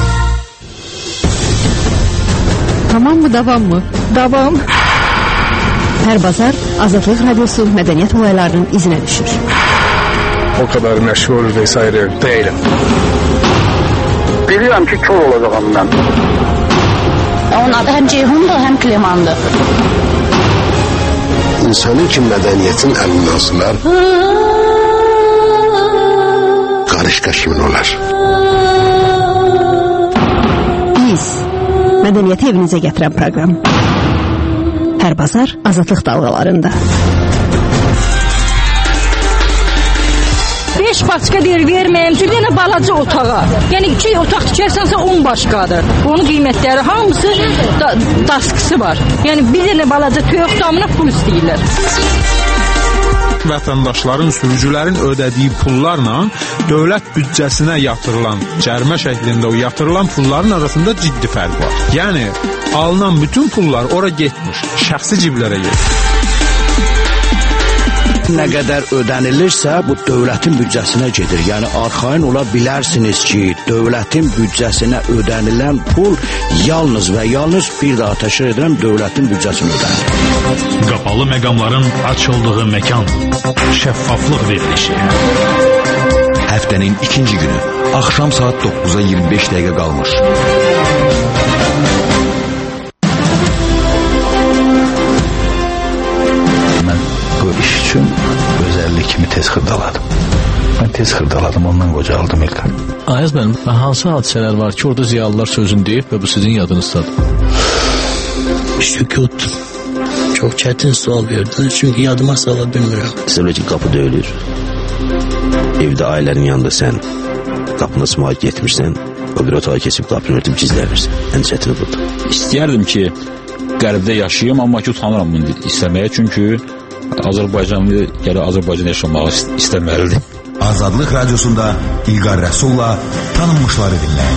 Tamam mı, davam mı? Davam. Hər bazar Azadlıq Radiosu mədəniyyət olaylarının izinə düşür. O kadar məşğul vesaire değilim. Biliyorum ki kör olacağım ben. Onun adı həm Ceyhundur, həm Klemandır. İnsanın ki mədəniyyətin əlindən asılar, qarışqa kimin olar? Biz, mədəniyyəti evinizə gətirən proqram. Hər bazar Azadlıq dalğalarında. Beş başqa deyir, verməyəm, bir dənə balaca otağa. Yəni iki otaq tikərsənsə on başqadır. Onun qiymətləri hamısı da, daskısı var. Yəni bir dənə balaca toyuq damına pul istəyirlər. Vətəndaşların, sürücülərin ödədiyi pullarla dövlət büdcəsinə yatırılan, cərimə şəklində o yatırılan pulların arasında ciddi fərq var. Yəni alınan bütün pullar ora getmiş, şəxsi ciblərə getmiş. Nə qədər ödənilirsə, bu dövlətin büdcəsinə gedir. Yəni, arxain ola bilərsiniz ki, dövlətin büdcəsinə ödənilən pul yalnız və yalnız bir daha təşkil edirəm, dövlətin büdcəsinə ödənilir. Qapalı məqamların açıldığı məkan, şəffaflıq verilişi. Həftənin ikinci günü, axşam saat dokkuza iyirmi beş dəqiqə qalmış. İş üçün özəllik kimi tez xırdaladım. Mən tez xırdaladım, ondan qocaldım İlqar. Ayaz mənim, hansı hadisələr var ki, orada ziyalılar sözünü deyib və bu sizin yadınızdadır? Sükut. Çox çətin sual verdin, çünki yadıma sala bilmirəm. Sizə ki, qapı döyülür. Evdə ailənin yanında sən qapına smağa getmişsən, o bir otağa keçib qapını örtüb gizlənirsən. Ən çətini budur. İstəyərdim ki, qərbdə yaşayım, amma ki, utanıram bunu istəməyə, çünki Azərbaycanlı gələ Azərbaycan yaşamağı istəməlidir. Azadlıq Radiosunda İlqar Rəsulla tanınmışları dinləyin.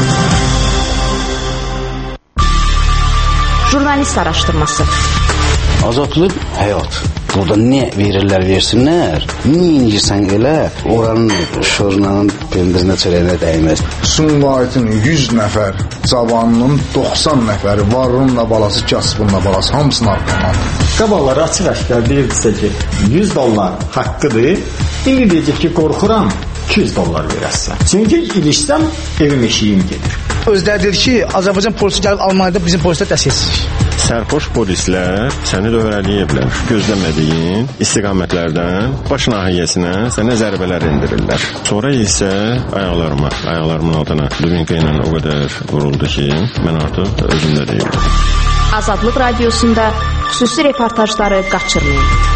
Jurnalist araşdırması. Azadlıq həyat. Burada nə verirlər, versinlər. Niyə inirsən elə, oranın şorunanın pendirinə çörəyinə dəyməz. Sumqayıtın yüz nəfər cavanının doxsan nəfəri varınla balası, kasbınla balası hamısını arqamandır. Qabaqlar açıq əşkar deyirdisə ki, yüz dollar haqqıdır. İndi deyəcək ki, qorxuram, iki yüz dollar verəsən. Çünki ilişsəm, evim eşiyim gedir. Özləri dedi ki, Azərbaycan polisi gəlib Almaniyada bizim polislər dəstəkçilik. Sərxoş polislər səni dövrələyiblər. Gözləmədiyin istiqamətlərdən baş nahiyəsinə sənə zərbələr endirirlər. Sonra isə ayaqlarıma, ayaqlarımın altına dubinka ilə o qədər vuruldu ki, mən artıq özümdə deyildim. Azadlıq Radiosunda xüsusi reportajları qaçırmayın.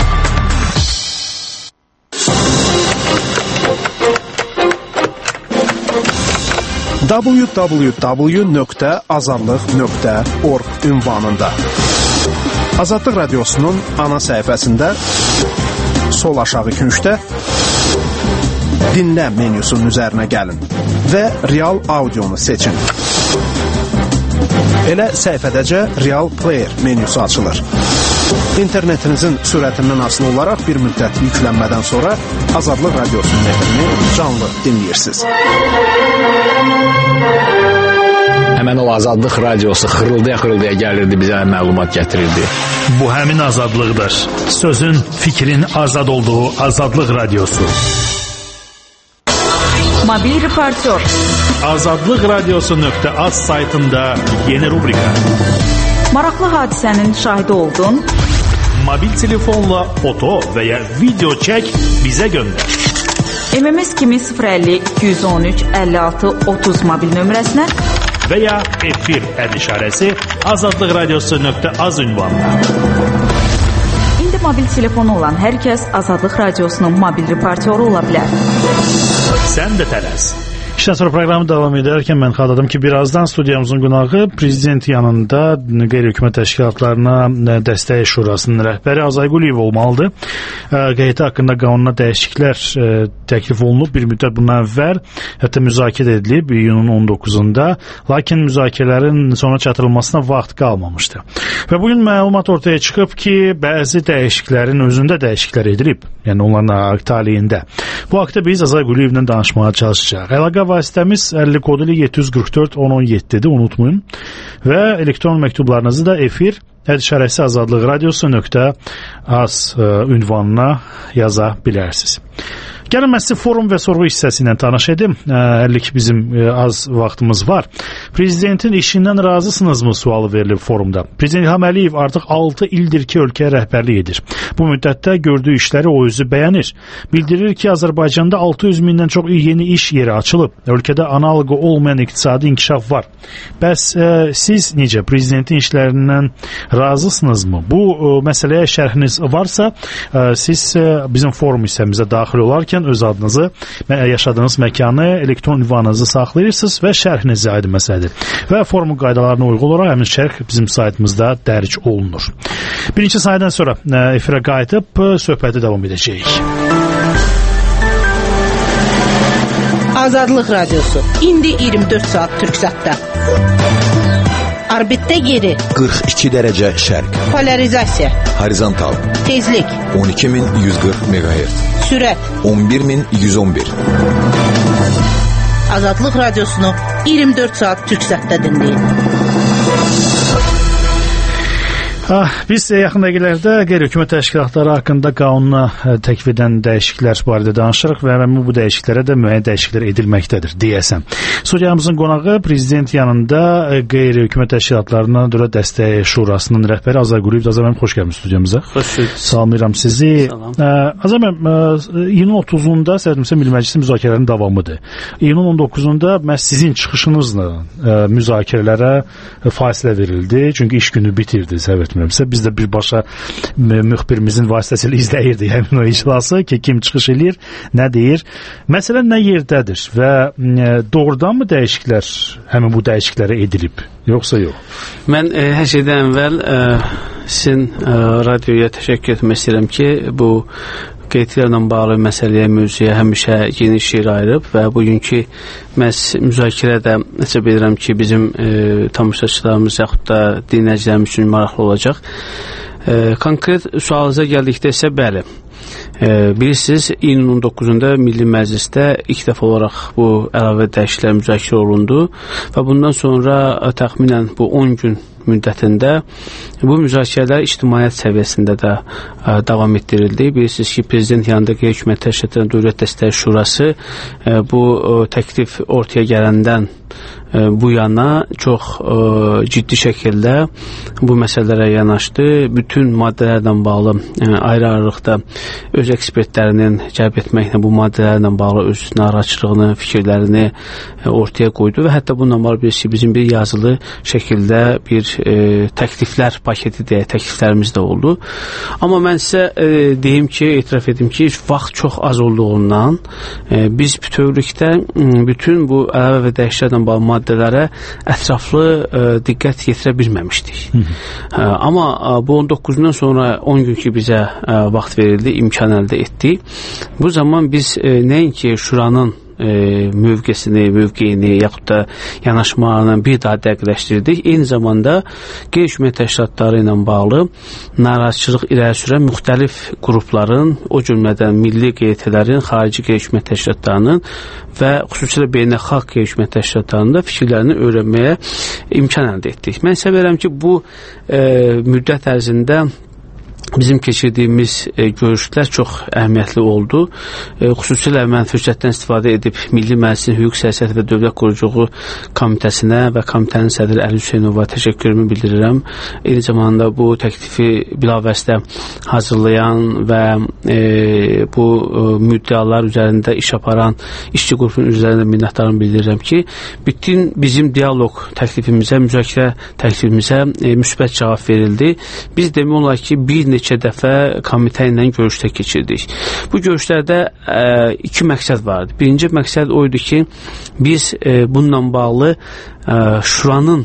w w w nöqtə azadlıq nöqtə org ünvanında Azadlıq Radiosunun ana səhifəsində sol aşağı küncdə dinlə menyusunun üzərinə gəlin və real audionu seçin. Elə səhifədəcə Real Player menyusu açılır. İnternetinizin sürətindən asılı olaraq bir müddət yüklənmədən sonra Azadlıq Radiosunun efrini canlı dinləyirsiniz. Həmən o Azadlıq Radiosu xırıldaya-xırıldaya gəlirdi, bizə məlumat gətirirdi. Bu həmin azadlıqdır. Sözün, fikrin azad olduğu Azadlıq Radiosu. Mobil reportör. Azadlıq Radiosu nöqtə az saytında yeni rubrika. Maraqlı hadisənin şahidi oldun. Mobil telefonla foto və ya video çək, bizə göndər. M M S kimi sıfır əlli iki yüz on üç əlli altı otuz mobil nömrəsinə və ya efir əd işarəsi Azadlıq Radiosu nöqtə az ünvanına. İndi mobil telefonu olan hər kəs Azadlıq Radiosunun mobil reportyoru ola bilər. Sən də tələs. İşten sonra programı devam ederken ben xatırladım ki birazdan studiyamızın qonağı prezident yanında qeyri-hökumət təşkilatlarına dəstək şurasının rəhbəri Azay Quliyev olmalıdır. Q H T haqqında qanuna dəyişikliklər təklif olunub bir müddət bundan əvvəl, hətta müzakirə edilib iyunun on doqquzunda, lakin müzakirələrin sona çatdırılmasına vaxt qalmamışdı. Və bugün məlumat ortaya çıxıb ki, bəzi dəyişikliklərin özündə dəyişikliklər edilib, yəni onların taliyində. Bu haqda biz Azay Quliyevlə danışmağa çalışacağıq. Əlaqə vasitəmiz əlli kodu ilə yeddi yüz qırx dörd on on yeddidir, unutmayın. Və elektron məktublarınızı da efir əd işarəsi azadlıq radiosu nöqtə az ünvanına yaza bilərsiniz. Gəlin mən sizə forum və sorğu hissəsi ilə tanış edim. Əllik bizim az vaxtımız var. Prezidentin işindən razısınızmı sualı verilib forumda. Prezident İlham Əliyev artıq altı ildir ki, ölkəyə rəhbərlik edir. Bu müddətdə gördüyü işləri o özü bəyənir. Bildirir ki, Azərbaycanda altı yüz mindən çox yeni iş yeri açılıb. Ölkədə analoqu olmayan iqtisadi inkişaf var. Bəs e, siz necə prezidentin işlərindən razısınızmı? Bu e, məsələyə şərhiniz varsa, e, siz e, bizim forum hissəmizə daxil olarkən öz adınızı, yaşadığınız məkanı, elektron ünvanınızı saxlayırsınız və şərhinizi aydın məsələdir. Və forumun qaydalarına uyğun olaraq həmin şərh bizim saytımızda dərc olunur. Birinci saydan sonra efirə qayıdıb söhbəti davam edəcəyik. Azadlıq Radiosu. İndi iyirmi dörd saat Türksatda. Orbitdə yeri qırx iki dərəcə şərq. Polarizasiya. Horizontal. Tezlik on iki min yüz qırx meqahertz. Sürət on bir min yüz on bir. Azadlıq Radiosunu iyirmi dörd saat Türksatda dinləyin. Ah, biz yaxın dəqiqələrdə qeyri-hökumət təşkilatları haqqında qanuna təklif edən dəyişikliklər barədə danışırıq və bu dəyişikliklərə də müəyyən dəyişikliklər edilməkdədir, deyəsəm. Studiyamızın qonağı prezident yanında qeyri-hökumət təşkilatlarına görə dəstək şurasının rəhbəri Azay Quliyev. Azay müəllim, xoş gəlmisiniz studiyamıza. Xoş gördük. Salamlayıram sizi. Salam. Azay müəllim, iyunun otuzunda səhvimsə Milli Məclisin müzakirələrinin davamıdır. İyunun on doqquzunda məhz sizin çıxışınızla müzakirələrə fasilə verildi. Çünki iş günü bitirdi, səhv biz də birbaşa müxbirimizin vasitəsilə izləyirdik həmin o iclası ki, kim çıxış edir, nə deyir. Məsələ nə yerdədir və doğrudan mı dəyişikliklər, həmin bu dəyişikliklərə edilib, yoxsa yox? Mən e, hər şeydən əvvəl e, sizin e, radioya təşəkkür etmək istəyirəm ki, bu qeydilərlə bağlı məsələyə, mövzuya həmişə geniş yer ayırıb və bugünkü məhz müzakirədə necə bilirəm ki, bizim e, tamaşaçılarımız yaxud da dinləyicilərimiz üçün maraqlı olacaq. E, konkret sualınıza gəldikdə isə bəli. E, bilirsiniz, iyunun on doqquzunda Milli Məclisdə ilk dəfə olaraq bu əlavə dəyişikliklər müzakirə olundu və bundan sonra e, təxminən bu on gün müddətində bu müzakirələr ictimaiyyət səviyyəsində də ə, davam etdirildi. Bilirsiniz ki, prezident yanında qeyri-hökumət təşkilatlarının Dövlət Dəstəyi Şurası ə, bu ə, təklif ortaya gələndən ə, bu yana çox ə, ciddi şəkildə bu məsələlərə yanaşdı. Bütün maddələrlə bağlı ə, ayrı-ayrılıqda öz ekspertlərinin cəlb etməklə bu maddələrlə bağlı öz narahatçılığını, fikirlərini ə, ortaya qoydu və hətta bununla bağlı bilirsiniz ki, bizim bir yazılı şəkildə bir e, təkliflər paketi deyə təkliflərimiz də oldu. Amma mən sizə e, deyim ki, etiraf edim ki, vaxt çox az olduğundan e, biz bütövlükdə bütün bu əlavə və dəyişikliklərlə bağlı maddələrə ətraflı e, diqqət yetirə bilməmişdik. Hı -hı. E, amma e, bu on doqquzundan sonra on gün ki bizə e, vaxt verildi, imkan əldə etdik. Bu zaman biz e, nəinki Şuranın E, mövqesini, mövqeyini yaxud da yanaşmalarını bir daha dəqiqləşdirdik. Eyni zamanda qeyri-hökumət təşkilatları ilə bağlı narazıçılıq irəli sürən müxtəlif qrupların, o cümlədən milli Q T L'lərin, xarici qeyri-hökumət təşkilatlarının və xüsusilə beynəlxalq qeyri-hökumət təşkilatlarının da fikirlərini öyrənməyə imkan əldə etdik. Mən sizə verirəm ki, bu e, müddət ərzində bizim keçirdiyimiz e, görüşlər çox əhəmiyyətli oldu. E, xüsusilə mən fürsətdən istifadə edib Milli Məclisin Hüquq Siyasəti və Dövlət Quruculuğu Komitəsinə və komitənin sədri Əli Hüseynova təşəkkürümü bildirirəm. Eyni zamanda bu təklifi bilavasitə hazırlayan və e, bu e, müddəalar üzərində iş aparan işçi qrupunun üzərində minnətdarlığımı bildirirəm ki, bütün bizim dialoq təklifimizə, müzakirə təklifimizə e, müsbət cavab verildi. Biz demək olar ki, bir neçə dəfə komitə ilə görüşdə keçirdik. Bu görüşlərdə ə, iki məqsəd vardı. Birinci məqsəd oydu ki, biz ə, bununla bağlı ə, Şuranın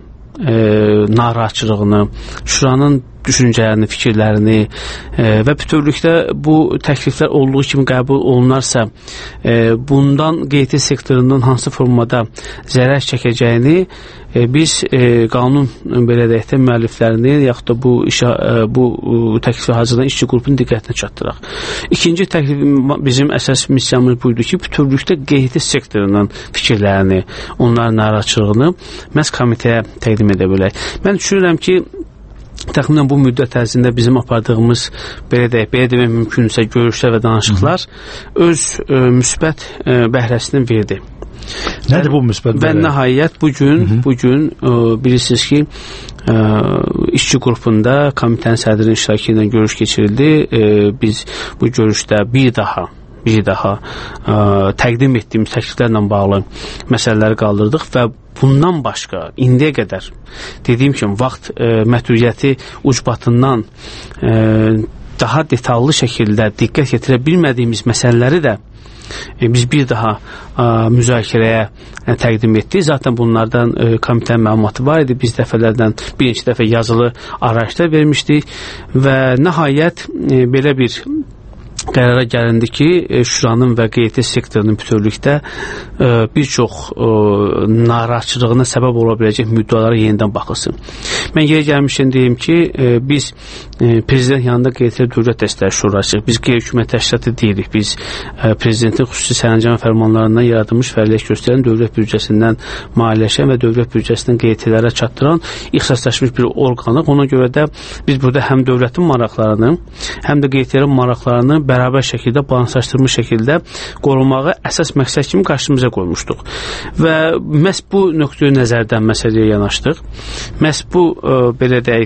ə, narahatçılığını, Şuranın düşüncələrini, fikirlərini e, və bütövlükdə bu təkliflər olduğu kimi qəbul olunarsa e, bundan qeyri sektorunun hansı formada zərər çəkəcəyini e, biz e, qanun belə deyək də müəlliflərini yaxud da bu işə, e, bu e, təklifi hazırlayan işçi qrupunun diqqətinə çatdıraq. İkinci təklif bizim əsas missiyamız buydu ki, bütövlükdə qeyri sektorunun fikirlərini, onların narahatçılığını məhz komitəyə təqdim edə bilək. Mən düşünürəm ki, təxminən bu müddət ərzində bizim apardığımız belə deyək, belə demək mümkünsə görüşlər və danışıqlar Hı-hı. öz e, müsbət e, bəhrəsini verdi. Nədir bu müsbət bəhrə? Və nəhayət bugün, bugün e, bilirsiniz ki, e, işçi qrupunda komitənin sədrinin iştirakı ilə görüş keçirildi. E, biz bu görüşdə bir daha bir daha ə, təqdim etdiyimiz təkliflərlə bağlı məsələləri qaldırdıq və bundan başqa indiyə qədər dediyim kimi vaxt ə, məhdudiyyəti ucbatından ə, daha detallı şəkildə diqqət yetirə bilmədiyimiz məsələləri də e, biz bir daha ə, müzakirəyə ə, təqdim etdik. Zaten bunlardan ə, komitənin məlumatı var idi. Biz dəfələrdən bir neçə dəfə yazılı arayışlar vermişdik və nəhayət ə, belə bir qərara gəlindi ki, Şuranın və Q T sektorunun bütövlükdə e, bir çox e, narahatçılığına səbəb ola biləcək müddəalara yenidən baxılsın. Mən yeri gəlmişəm deyim ki, e, biz e, prezident yanında Q T Dövlət Dəstəyi Şurası, biz qeyri-hökumət təşkilatı deyilik. Biz e, prezidentin xüsusi sərəncam fərmanlarından yaradılmış fəaliyyət göstərən dövlət büdcəsindən maliyyələşən və dövlət büdcəsindən Q T-lərə çatdıran ixtisaslaşmış bir orqanıq. Ona görə də biz burada həm dövlətin maraqlarını, həm də Q T-lərin maraqlarını bərabər şəkildə, balanslaşdırılmış şəkildə qorumağı əsas məqsəd kimi qarşımıza qoymuşduq. Və məhz bu nöqteyi nəzərdən məsələyə yanaşdıq. Məhz bu, ə, belə deyək,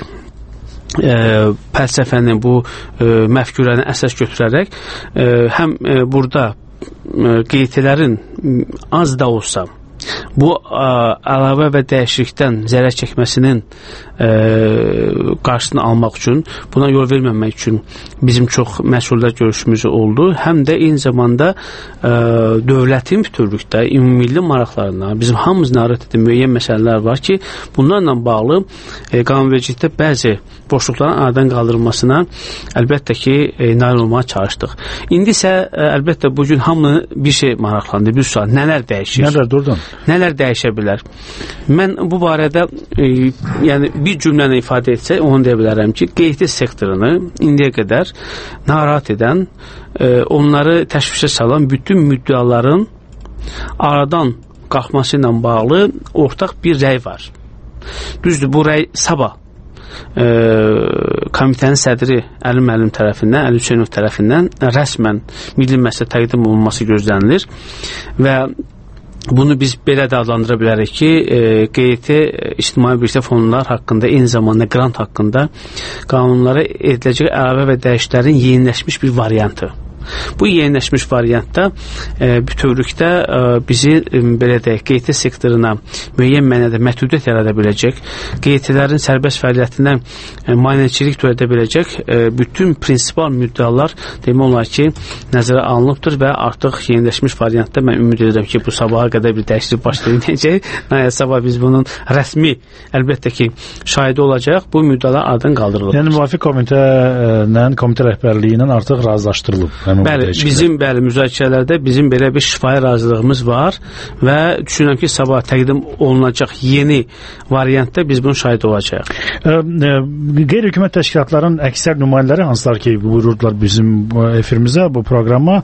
ə, fəlsəfəni, bu ə, məfkurəni əsas götürərək ə, həm ə, burada Q T-lərin az da olsa bu ə, əlavə və dəyişiklikdən zərər çəkməsinin ə, qarşısını almaq üçün, buna yol verməmək üçün bizim çox məsullar görüşümüz oldu. Həm də eyni zamanda ə, dövlətin bütövlükdə ümumilli maraqlarına, bizim hamımız narahat edən müəyyən məsələlər var ki, bunlarla bağlı e, qanunvericilikdə bəzi boşluqların aradan qaldırılmasına əlbəttə ki, e, nail olmağa çalışdıq. İndi isə ə, əlbəttə bugün hamını bir şey maraqlandı, bir sual, nələr dəyişir? Nələr doğrudan? Nələr nələr dəyişə bilər? Mən bu barədə e, yəni bir cümləni ifadə etsək, onu deyə bilərəm ki, qeyd sektorunu indiyə qədər narahat edən, e, onları təşvişə salan bütün müddəaların aradan qalxması ilə bağlı ortaq bir rəy var. Düzdür, bu rəy sabah e, komitənin sədri Əli müəllim tərəfindən, Əli Hüseynov tərəfindən rəsmən Milli Məclisə təqdim olunması gözlənilir və bunu biz belə də adlandıra bilərik ki, e, Q Y T ictimai birlikdə fonlar haqqında, eyni zamanda qrant haqqında qanunlara ediləcək əlavə və dəyişikliklərin yeniləşmiş bir variantı. Bu yeniləşmiş variantda e, bütövlükdə e, bizi e, belə deyək, Q Y T sektoruna müəyyən mənada məhdudiyyət yarada biləcək, Q Y T-lərin sərbəst fəaliyyətindən e, maneəçilik törədə biləcək e, bütün prinsipal müddəalar demək olar ki, nəzərə alınıbdır və artıq yeniləşmiş variantda mən ümid edirəm ki, bu sabaha qədər bir dəyişiklik başlayacaq. Sabah biz bunun rəsmi, əlbəttə ki, şahidi olacaq. Bu müddəalar aradan qaldırılıb. Yəni müvafiq komitə ilə, komitə rəhbərliyi ilə artıq razılaşdırılıb. Bəli, bizim bəli müzakirələrdə bizim belə bir şifahi razılığımız var və düşünürəm ki, sabah təqdim olunacaq yeni variantda biz bunun şahid olacağıq. Qeyri-hökumət təşkilatların əksər nümayəndələri hansılar ki, buyururdular bizim efirimizə, bu proqrama,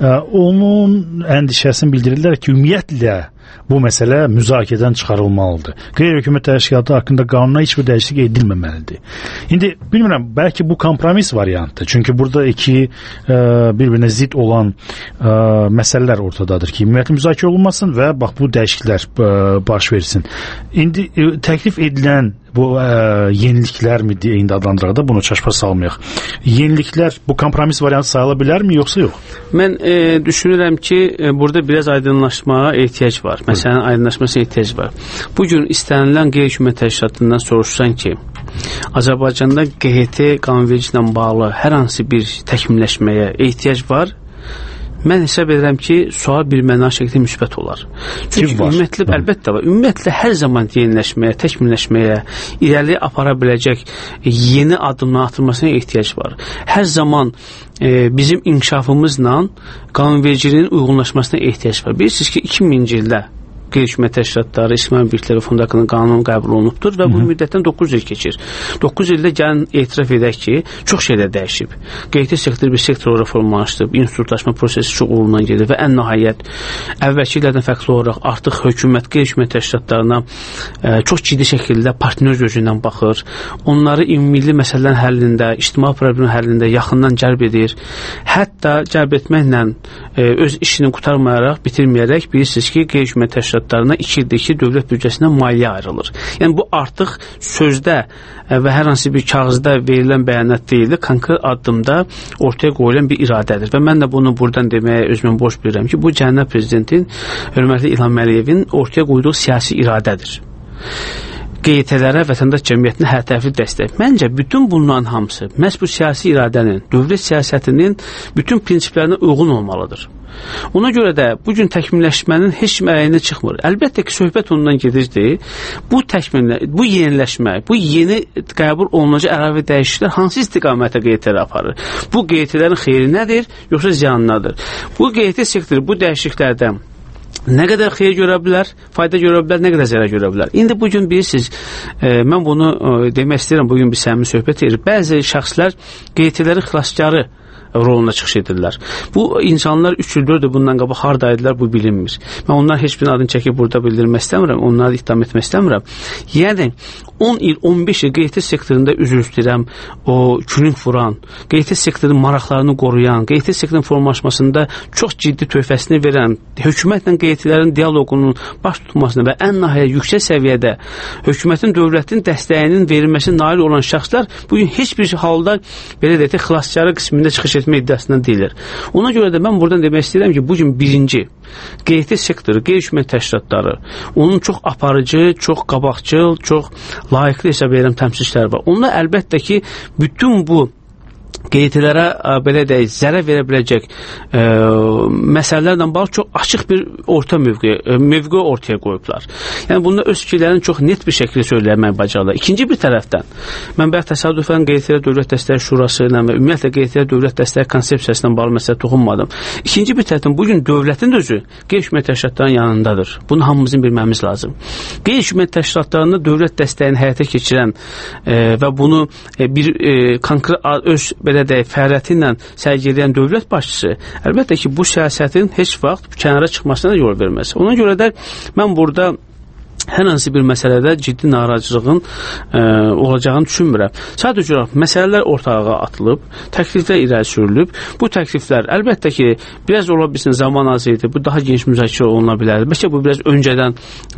onun əndişəsini bildirirlər ki, ümumiyyətlə bu məsələ müzakirədən çıxarılmalıdır. Qeyri-hökumət təşkilatı haqqında qanuna heç bir dəyişiklik edilməməlidir. İndi bilmirəm, bəlkə bu kompromis variantdır. Çünki burada iki e, bir-birinə zid olan e, məsələlər ortadadır ki, ümumiyyətlə müzakirə olunmasın və bax bu dəyişikliklər e, baş versin. İndi e, təklif edilən bu e, yeniliklər mi deyə indi adlandıraq da bunu çaşpa salmayaq. Yeniliklər bu kompromis variantı sayıla bilərmi yoxsa yox? Mən e, düşünürəm ki, e, burada biraz aydınlaşmaya ehtiyac var. Məsələn, aydınlaşmasına ehtiyac var. Bugün istənilən qeyri-hökumət təşkilatından soruşsan ki, Azərbaycanda Q Y T qanunverici ilə bağlı hər hansı bir təkmilləşməyə ehtiyac var. Mən hesab edirəm ki, sual bir məna şəkildə müsbət olar. Çünki ümumiyyətlə, əlbəttə var, ümumiyyətlə hər zaman yeniləşməyə, təkmilləşməyə, irəli apara biləcək yeni addımlar atılmasına ehtiyac var. Hər zaman e, bizim inkişafımızla qanunvericiliyin uyğunlaşmasına ehtiyac var. Bilirsiniz ki, iki minci ildə qeyri-hökumət təşkilatları, ictimai birliklər fondu haqqında qanun qəbul olunubdur və bu müddətdən doqquz il keçir. doqquz ildə gəlin etiraf edək ki, çox şeylər dəyişib. Q Y T sektoru bir sektor olaraq formalaşdırıb, institutlaşma prosesi çox uğurundan gedir və ən nəhayət əvvəlki illərdən fərqli olaraq artıq hökumət qeyri-hökumət təşkilatlarına e, çox ciddi şəkildə partnyor gözü ilə baxır. Onları ümummilli məsələlərin həllində, ictimai problemin həllində yaxından cəlb edir. Hətta cəlb etməklə e, öz işini qurtarmayaraq, bitirməyərək bilirsiniz ki, qeyri-hökumət təşkilatlarına iki ildir ki, dövlət büdcəsindən maliyyə ayrılır. Yəni bu artıq sözdə və hər hansı bir kağızda verilən bəyanat deyil, konkret addımda ortaya qoyulan bir iradədir. Və mən də bunu buradan deməyə özümün borc bilirəm ki, bu cənab prezidentin, hörmətli İlham Əliyevin ortaya qoyduğu siyasi iradədir. Q Y T-lərə, vətəndaş cəmiyyətinə hərtərəfli dəstək. Məncə bütün bunların hamısı məhz bu siyasi iradənin, dövlət siyasətinin bütün prinsiplərinə uyğun olmalıdır. Ona görə də bugün təkmilləşmənin heç kim əleyhinə çıxmır. Əlbəttə ki, söhbət ondan gedirdi. Bu təkmillə, bu yeniləşmə, bu yeni qəbul olunacaq əlavə dəyişikliklər hansı istiqamətə Q Y T-lər aparır? Bu Q Y T-lərin xeyri nədir, yoxsa ziyanınadır? Bu Q Y T sektoru bu dəyişikliklərdən nə qədər xeyir görə bilər, fayda görə bilər, nə qədər zərər görə bilər. İndi bugün bilirsiniz, e, mən bunu e, demək istəyirəm, bugün biz səmimi söhbət edir. Bəzi şəxslər Q Y T-lərin xilaskarı roluna çıxış edirlər. Bu insanlar üç il dörd il bundan qabaq hardaydılar, bu bilinmir. Mən onların heç birinin adını çəkib burada bildirmək istəmirəm, onları ittiham etmək istəmirəm. Yəni on il, on beş il Q Y T sektorunda üzr istəyirəm, o külünk vuran, Q Y T sektorunun maraqlarını qoruyan, Q Y T sektorunun formalaşmasında çox ciddi töhfəsini verən, hökumətlə Q Y T-lərin dialoqunun baş tutmasına və ən nəhayət yüksək səviyyədə hökumətin, dövlətin dəstəyinin verilməsinə nail olan şəxslər bugün heç bir halda belə deyək, xilaskarı qismində çıxış etmə iddiasından deyilir. Ona görə də mən buradan demək istəyirəm ki, bugün birinci Q Y T sektoru, qeyri-hökumət təşkilatları, onun çox aparıcı, çox qabaqcıl, çox layiqli hesab edirəm təmsilçilər var. Onlar əlbəttə ki, bütün bu qeydilərə belə deyək, zərər verə biləcək ə, məsələlərlə bağlı çox açıq bir orta mövqe, mövqe ortaya qoyublar. Yəni bunda öz fikirlərini çox net bir şəkildə söyləmək bacarırlar. İkinci bir tərəfdən mən bəlkə təsadüfən Qeydilərə Dövlət Dəstəyi Şurası ilə və ümumiyyətlə Qeydilərə Dövlət Dəstəyi konsepsiyasına bağlı məsələ toxunmadım. İkinci bir tərəfdən bugün dövlətin özü qeyri-hökumət təşkilatlarının yanındadır. Bunu hamımızın bilməmiz lazım. Qeyri-hökumət təşkilatlarında dövlət dəstəyini həyata keçirən e, və bunu e, bir e, konkret öz belə deyək fəaliyyəti ilə sərgiləyən dövlət başçısı əlbəttə ki, bu siyasətin heç vaxt kənara çıxmasına yol verməz. Ona görə də mən burada hər hansı bir məsələdə ciddi narazılığın ə, olacağını düşünmürəm. Sadəcə olaraq məsələlər ortalığa atılıb, təkliflər irəli sürülüb. Bu təkliflər əlbəttə ki, biraz ola bilsin zaman az idi. Bu daha geniş müzakirə oluna bilər. Bəlkə bu biraz öncədən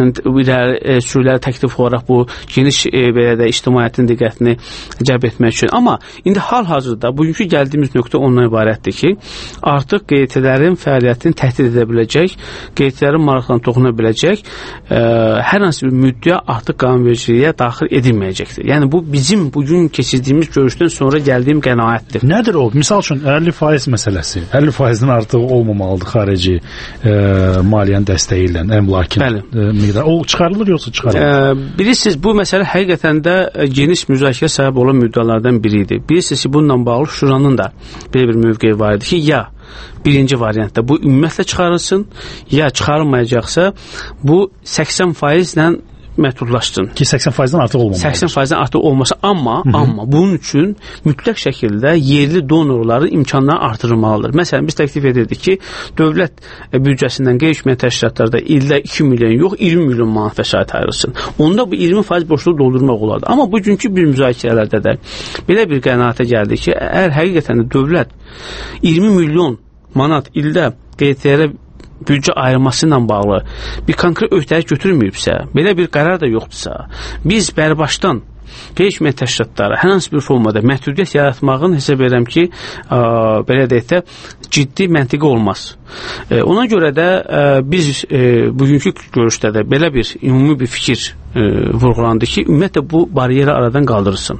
irəli e, sürülər təklif olaraq bu geniş e, belə də ictimaiyyətin diqqətini cəlb etmək üçün. Amma indi hal-hazırda bugünkü gəldiyimiz nöqtə ondan ibarətdir ki, artıq qeydilərin fəaliyyətini təhdid edə biləcək, qeydilərin maraqlarına toxuna biləcək, ə, hər hansı bir müddəa artıq qanunvericiliyə daxil edilməyəcəkdir. Yəni bu bizim bugün keçirdiyimiz görüşdən sonra gəldiyim qənaətdir. Nədir o? Misal üçün əlli faiz məsələsi. əlli faizdən artıq olmamalıdır xarici e, maliyyənin dəstəyi ilə əmlakın e, miqdarı. O çıxarılır yoxsa çıxarılır? E, bilirsiniz, bu məsələ həqiqətən də geniş müzakirə səbəb olan müddəalardan biri idi. Bilirsiniz ki, bununla bağlı Şuranın da belə bir mövqeyi var idi ki, ya birinci variantda bu ümumiyyətlə çıxarılsın, ya çıxarılmayacaqsa bu səksən faizlə məhdudlaşsın. Ki səksən faizdən artıq olmamalıdır. səksən faizdən artıq olmasa, amma Hı -hı. amma bunun üçün mütləq şəkildə yerli donorların imkanları artırılmalıdır. Məsələn, biz təklif edirdik ki, dövlət büdcəsindən qeyri-hökumət təşkilatlarda ildə iki milyon yox, iyirmi milyon manat vəsait ayrılsın. Onda bu iyirmi faiz boşluğu doldurmaq olardı. Amma bugünkü bir müzakirələrdə də belə bir qənaətə gəldi ki, əgər həqiqətən də dövlət iyirmi milyon manat ildə qeydilərə büdcə ayrılması ilə bağlı bir konkret öhdəlik götürməyibsə, belə bir qərar da yoxdursa, biz bərbaşdan qeyri-hökumət təşkilatları hər hansı bir formada məhdudiyyət yaratmağın hesab edirəm ki, ə, belə deyək də ciddi məntiqi olmaz. E, ona görə də ə, biz e, bugünkü görüşdə də belə bir ümumi bir fikir e, vurğulandı ki, ümumiyyətlə bu bariyeri aradan qaldırılsın.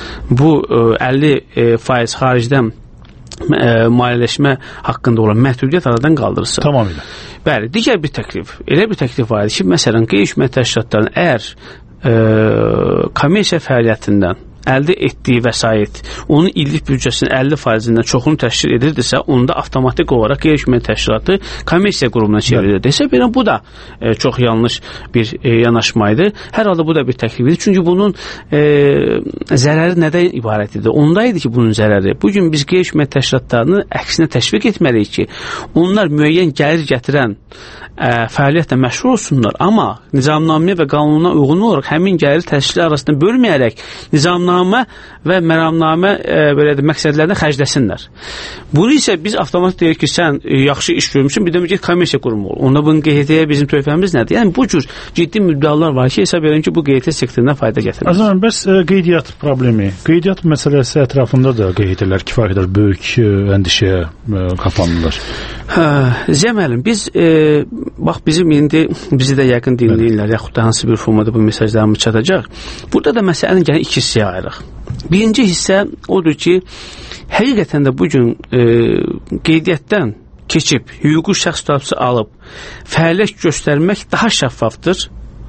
Bu e, əlli faiz xaricdən E, maliyyələşmə haqqında olan məhdudiyyət aradan qaldırılsın. Tamamilə. Bəli, digər bir təklif, elə bir təklif var idi ki, məsələn, qeyri-hökumət təşkilatlarının əgər e, kommersiya fəaliyyətindən əldə etdiyi vəsait onun illik büdcəsinin əlli faizindən çoxunu təşkil edirdisə, onda avtomatik olaraq qeyri-hökumət təşkilatı kommersiya qrupuna çevrilir. Desə belə bu da e, çox yanlış bir e, yanaşmaydı. Hər halda bu da bir təklif idi. Çünki bunun e, zərəri nədən ibarət idi? Onda idi ki, bunun zərəri. Bugün biz qeyri-hökumət təşkilatlarını əksinə təşviq etməliyik ki, onlar müəyyən gəlir gətirən ə, fəaliyyətlə məşğul olsunlar, amma nizamnaməyə və qanuna uyğun olaraq həmin gəliri təşkillər arasında bölməyərək nizamnamə və məramnamə ə, belə də məqsədlərini xərcləsinlər. Bunu isə biz avtomatik deyirik ki, sən ə, yaxşı iş görmüşsün, bir də ki, kommersiya qurumu ol. Onda bunun Q H T-yə bizim töhfəmiz nədir? Yəni bu cür ciddi müddəalar var ki, hesab edirəm ki, bu Q H T sektoruna fayda gətirmez. Azərbaycan, bəs ə, qeydiyyat problemi, qeydiyyat məsələsi ətrafında da Q H T-lər kifayət qədər böyük ə, əndişəyə ə, qapanırlar. Hə, Zəməlim, biz e, bax bizim indi bizi də yəqin dinləyirlər, yaxud da hansı bir formada bu mesajlarımız çatacaq. Burada da məsələni gəlin iki hissəyə ayırıq. Birinci hissə odur ki, həqiqətən də bugün e, qeydiyyatdan keçib, hüquqi şəxs statusu alıb, fəaliyyət göstərmək daha şəffafdır,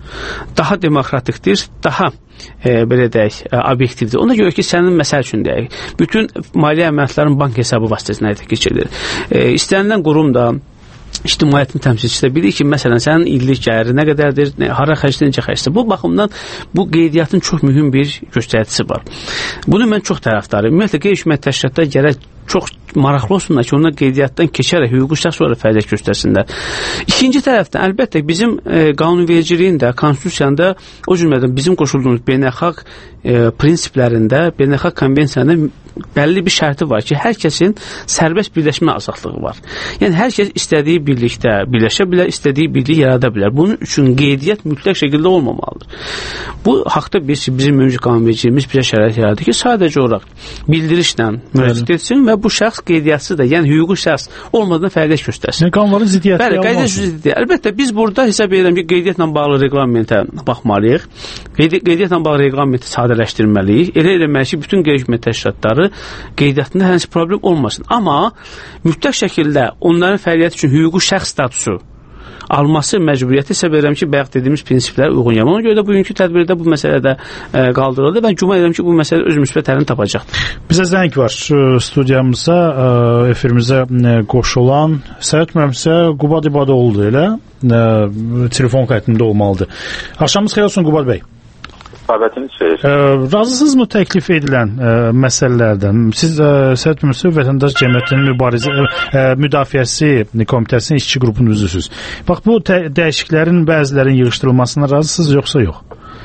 daha demokratikdir, daha e, belə deyək, e, obyektivdir. Ona görə ki, sənin məsəl üçün deyək, bütün maliyyə əməliyyatların bank hesabı vasitəsilə həyata keçirilir. E, istənilən qurum da ictimaiyyətin təmsilçisi də bilir ki, məsələn, sənin illik gəliri nə qədərdir, nə, hara xərcdir, necə xərcdir. Bu baxımdan bu qeydiyyatın çox mühüm bir göstəricisi var. Bunu mən çox tərəfdarıyım. Ümumiyyətlə, qeyri-hökumət təşkilatları gərək çox maraqlı olsunlar ki, onlar qeydiyyatdan keçərək hüquqi şəxs olaraq fəaliyyət göstərsinlər. İkinci tərəfdən, əlbəttə, bizim e, qanunvericiliyin də, konstitusiyanın da, o cümlədən bizim qoşulduğumuz beynəlxalq e, prinsiplərində, beynəlxalq konvensiyasında bəlli bir şərti var ki, hər kəsin sərbəst birləşmə azadlığı var. Yəni, hər kəs istədiyi birlikdə birləşə bilər, istədiyi birliyi yarada bilər. Bunun üçün qeydiyyat mütləq şəkildə olmamalıdır. Bu haqda biz, bizim mövcud qanunvericiliyimiz bizə şərait yaradır ki, sadəcə olaraq bildirişlə müraciət etsin və bu şəxs qeydiyyatçı da, yəni hüquqi şəxs olmadan fəaliyyət göstərsin. Yəni, qanunların ziddiyyəti Bəli, qeydiyyat ziddiyyəti. Əlbəttə, biz burada hesab edirəm ki, qeydiyyatla bağlı reqlamentə baxmalıyıq. Qeydiyyatla bağlı reqlamenti sadələşdirməliyik. Elə eləməliyik ki, bütün qeyri-hökumət təşkilatları qanunları qeydiyyatında hər hansı problem olmasın. Amma mütləq şəkildə onların fəaliyyəti üçün hüquqi şəxs statusu alması məcburiyyəti isə verirəm ki, bayaq dediyimiz prinsiplərə uyğun yəni. Ona görə də bugünkü tədbirdə bu məsələ də e, qaldırıldı. Ben güman edirəm ki, bu məsələ öz müsbət həlini tapacaqdır. Bizə zəng var studiyamıza, efirimizə qoşulan, səhət müəmsə Qubad İbadoğlu'dur elə, e, telefon xəttində olmalıdır. Axşamınız xeyir olsun Qubad bəy. Babətiniz xeyir. E, razısınızmı təklif edilən e, məsələlərdən? Siz e, Səhət Müəmsə Vətəndaş Cəmiyyətinin mübarizə e, müdafiəsi komitəsinin işçi qrupunun üzvüsüz. Bax, bu dəyişiklərin bəzilərinin yığışdırılmasına razısınız, yoxsa yox?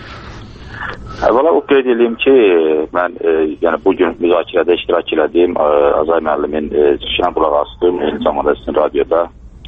Əvvəla o qeyd edeyim ki, mən e, yəni bugün müzakirədə iştirak edəyim, e, Azay müəllimin e, çıxışına qulaq asdım, eyni zamanda sizin radioda.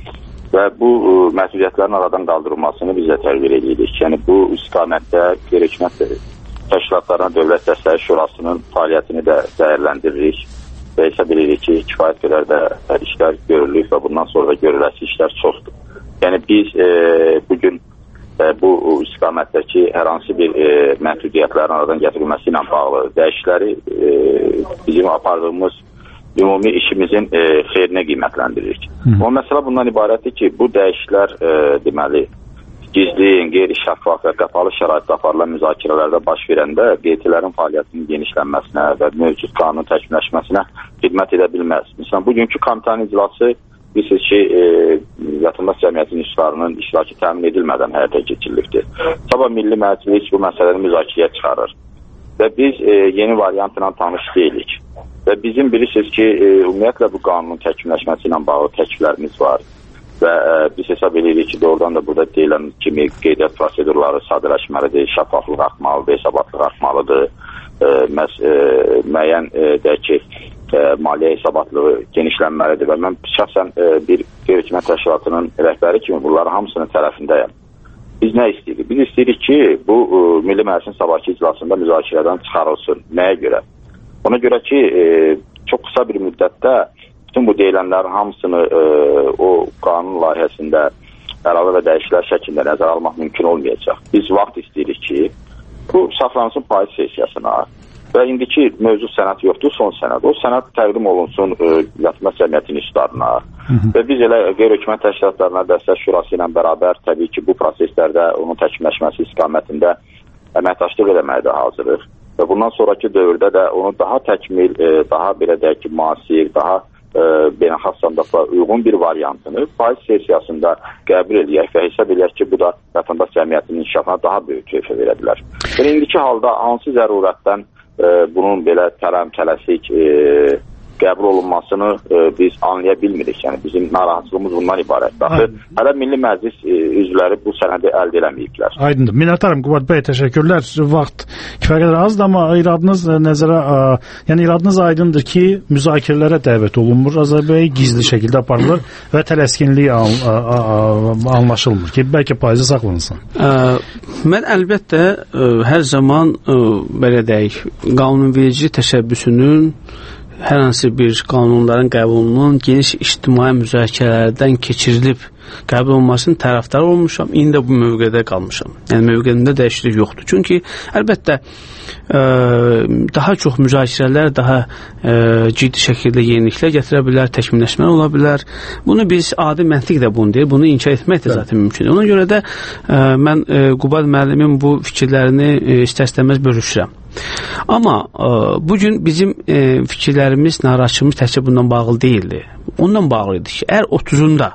Və bu ə, məsuliyyətlərin aradan qaldırılmasını biz də təqdir edirik. Yəni bu istiqamətdə qeyri-hökumət təşkilatlarına Dövlət Dəstəyi Şurasının fəaliyyətini də dəyərləndiririk və hesab edirik ki, kifayət qədər də işlər görülür və bundan sonra da görüləsi işlər çoxdur. Yəni biz e, bugün e, bu istiqamətdəki hər hansı bir e, məhdudiyyətlərin aradan gətirilməsi ilə bağlı dəyişikləri e, bizim apardığımız ümumi işimizin e, xeyrinə qiymətləndiririk. O məsələ bundan ibarətdir ki, bu dəyişiklər e, deməli gizli, qeyri-şəffaf və qapalı şəraitdə aparılan müzakirələrdə baş verəndə Q T L-lərin fəaliyyətinin genişlənməsinə və mövcud qanun təkmilləşməsinə xidmət edə bilməz. Məsələn, bugünkü komitənin iclası bilirsiniz ki, e, Vətəndaş Cəmiyyətinin işçilərinin iştirakı təmin edilmədən həyata keçirilibdir. Sabah Milli Məclis bu məsələni müzakirəyə çıxarır və biz e, yeni variantla tanış deyilik. Və bizim bilirsiniz ki, e, ümumiyyətlə bu qanunun təkmilləşməsi ilə bağlı təkliflərimiz var və e, biz hesab edirik ki, doğrudan da burada deyilən kimi qeydiyyat prosedurları sadələşməlidir, şəffaflıq artmalıdır, hesabatlıq artmalıdır, e, məs, e, müəyyən e, deyək ki, e, maliyyə hesabatlığı genişlənməlidir və mən şəxsən e, bir qeyri-hökumət təşkilatının rəhbəri kimi bunların hamısının tərəfindəyəm. Biz nə istəyirik? Biz istəyirik ki, bu e, Milli Məclisin sabahki iclasında müzakirədən çıxarılsın. Nəyə görə? Ona görə ki, e, çox qısa bir müddətdə bütün bu deyilənlərin hamısını e, o qanun layihəsində əlavə və dəyişikliklər şəklində nəzərə almaq mümkün olmayacaq. Biz vaxt istəyirik ki, bu saxlansın payız sessiyasına və indiki mövcud sənəd yoxdur, son sənəd. O sənəd təqdim olunsun e, Vətəndaş Cəmiyyətinin işçilərine və biz elə qeyri-hökumət təşkilatlarına Dəstək Şurası ilə bərabər təbii ki, bu proseslərdə onun təkmilləşməsi istiqamətində əməkdaşlıq eləməyə də hazırıq. Və bundan sonraki dövrdə də onu daha təkmil, e, daha belə deyək ki, müasir, daha e, beynəlxalq standartlara uyğun bir variantını faiz sessiyasında qəbul edək və hesab edək ki, bu da vətəndaş cəmiyyətinin inkişafına daha böyük töhfə verə bilər. Yəni, indiki halda hansı zərurətdən e, bunun belə tələm, tələsik e, qəbul olunmasını e, biz anlaya bilmirik. Yəni bizim narahatlığımız bundan ibarətdir. Axı hələ Milli Məclis e, üzvləri bu sənədi əldə eləməyiblər. Aydındır. Minnətdarım Qubad bəy, təşəkkürlər. Vaxt kifayət qədər azdır, amma iradınız nəzərə, a, yəni iradınız aydındır ki, müzakirələrə dəvət olunmur. Azər bəy gizli şəkildə aparılır və tələskinlik an, a, a, a, anlaşılmır ki, bəlkə payızı saxlanılsın. Ə, mən əlbəttə ə, hər zaman ə, belə deyək, qanunverici təşəbbüsünün hər hansı bir qanunların qəbulunun geniş ictimai müzakirələrdən keçirilib qəbul olmasının tərəfdarı olmuşam. İndi də bu mövqedə qalmışam. Yəni mövqemdə dəyişiklik yoxdur. Çünki əlbəttə ə, daha çox müzakirələr daha ə, ciddi şəkildə yeniliklər gətirə bilər, təkmilləşmə ola bilər. Bunu biz adi məntiq də bunu deyir. Bunu inkar etmək də zaten mümkündür. Ona görə də ə, mən ə, Qubad müəllimin bu fikirlərini ə, istər-istəməz bölüşürəm. Amma ə, bugün bizim ə, fikirlərimiz, narahatçılığımız təkcə bundan bağlı deyildi. Ondan bağlı idi ki, əgər otuzunda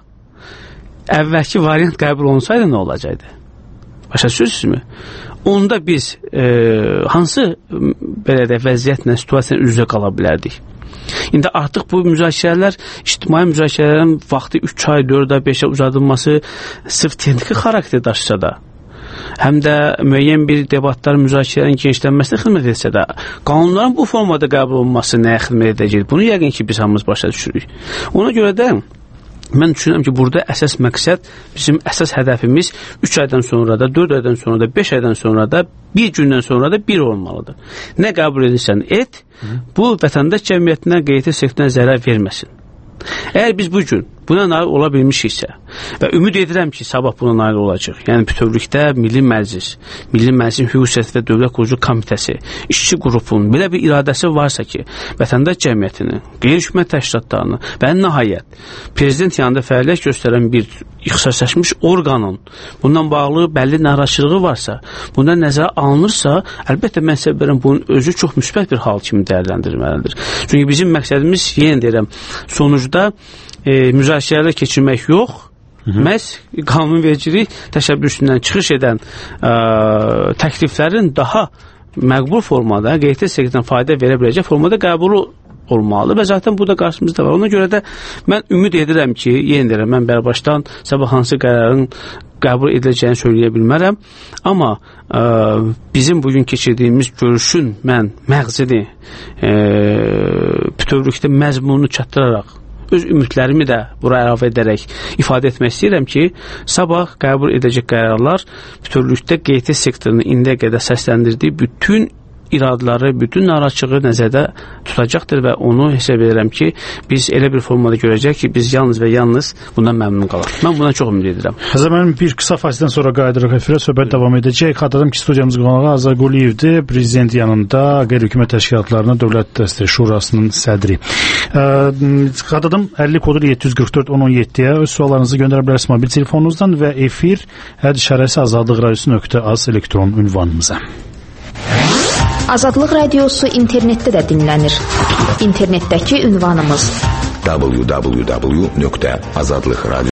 əvvəlki variant qəbul olunsaydı nə olacaqdı? Başa düşürsünüzmü? Onda biz e, hansı belə də vəziyyətlə, situasiyayla üz-üzə qala bilərdik? İndi artıq bu müzakirələr, ictimai müzakirələrin vaxtı üç ay, dörd ay, beş ay uzadılması sırf texniki xarakter daşısa da, həm də müəyyən bir debatlar, müzakirələrin genişlənməsinə xidmət etsə də, qanunların bu formada qəbul olunması nəyə xidmət edəcək? Bunu yəqin ki, biz hamımız başa düşürük. Ona görə də mən düşünürəm ki, burada əsas məqsəd, bizim əsas hədəfimiz üç aydan sonra da, dörd aydan sonra da, beş aydan sonra da, bir gündən sonra da bir olmalıdır. Nə qəbul edirsən et, bu vətəndaş cəmiyyətinə, qeyri sektoruna zərər verməsin. Əgər biz bugün buna nail ola bilmişiksə və ümid edirəm ki, sabah buna nail olacaq. Yəni bütövlükdə Milli Məclis, Milli Məclisin Hüquq və Dövlət Qurucu Komitəsi, işçi qrupunun belə bir iradəsi varsa ki, vətəndaş cəmiyyətini, qeyri-hökumət təşkilatlarını və nəhayət prezident yanında fəaliyyət göstərən bir ixtisaslaşmış orqanın bundan bağlı bəlli narazıçılığı varsa, bundan nəzərə alınırsa, əlbəttə mən sizə bilirəm, bunun özü çox müsbət bir hal kimi dəyərləndirilməlidir. Çünki bizim məqsədimiz, yenə deyirəm, sonucda e, müzakirələr keçirmək yox, məhz qanunvericilik təşəbbüsündən çıxış edən ə, təkliflərin daha məqbul formada, qeyri sektordan fayda verə biləcək formada qəbulu olmalı və zaten bu da qarşımızda var. Ona görə də mən ümid edirəm ki, yenə deyirəm, mən bərbaşdan sabah hansı qərarın qəbul ediləcəyini söyləyə bilmərəm, amma ə, bizim bugün keçirdiyimiz görüşün mən məqsədi ə, bütövlükdə məzmununu çatdıraraq öz ümidlərimi də bura əlavə edərək ifadə etmək istəyirəm ki, sabah qəbul edəcək qərarlar bütövlükdə qeyri sektorunun indiyə qədər səsləndirdiyi bütün iradları, bütün narazıçılığı nəzərdə tutacaqdır və onu hesab edirəm ki, biz elə bir formada görəcək ki, biz yalnız və yalnız bundan məmnun qalaq. Mən buna çox ümid edirəm. Həzə mənim bir qısa fasilədən sonra qayıdırıq efirə, söhbət davam edəcək. Xatırladım ki, studiyamız qonağı Azər Quliyevdir, prezident yanında qeyri-hökumət təşkilatlarına Dövlət Dəstək Şurasının sədri. Xatırladım əlli kodu yeddi yüz qırx dörd on on yeddiyə öz suallarınızı göndərə bilərsiniz mobil telefonunuzdan və efir həd işarəsi azadlıq radiosu nöqtə az elektron ünvanımıza. Azadlıq Radiosu internetdə də dinlənir. İnternetdəki ünvanımız w w w nöqtə azadlıq radiosu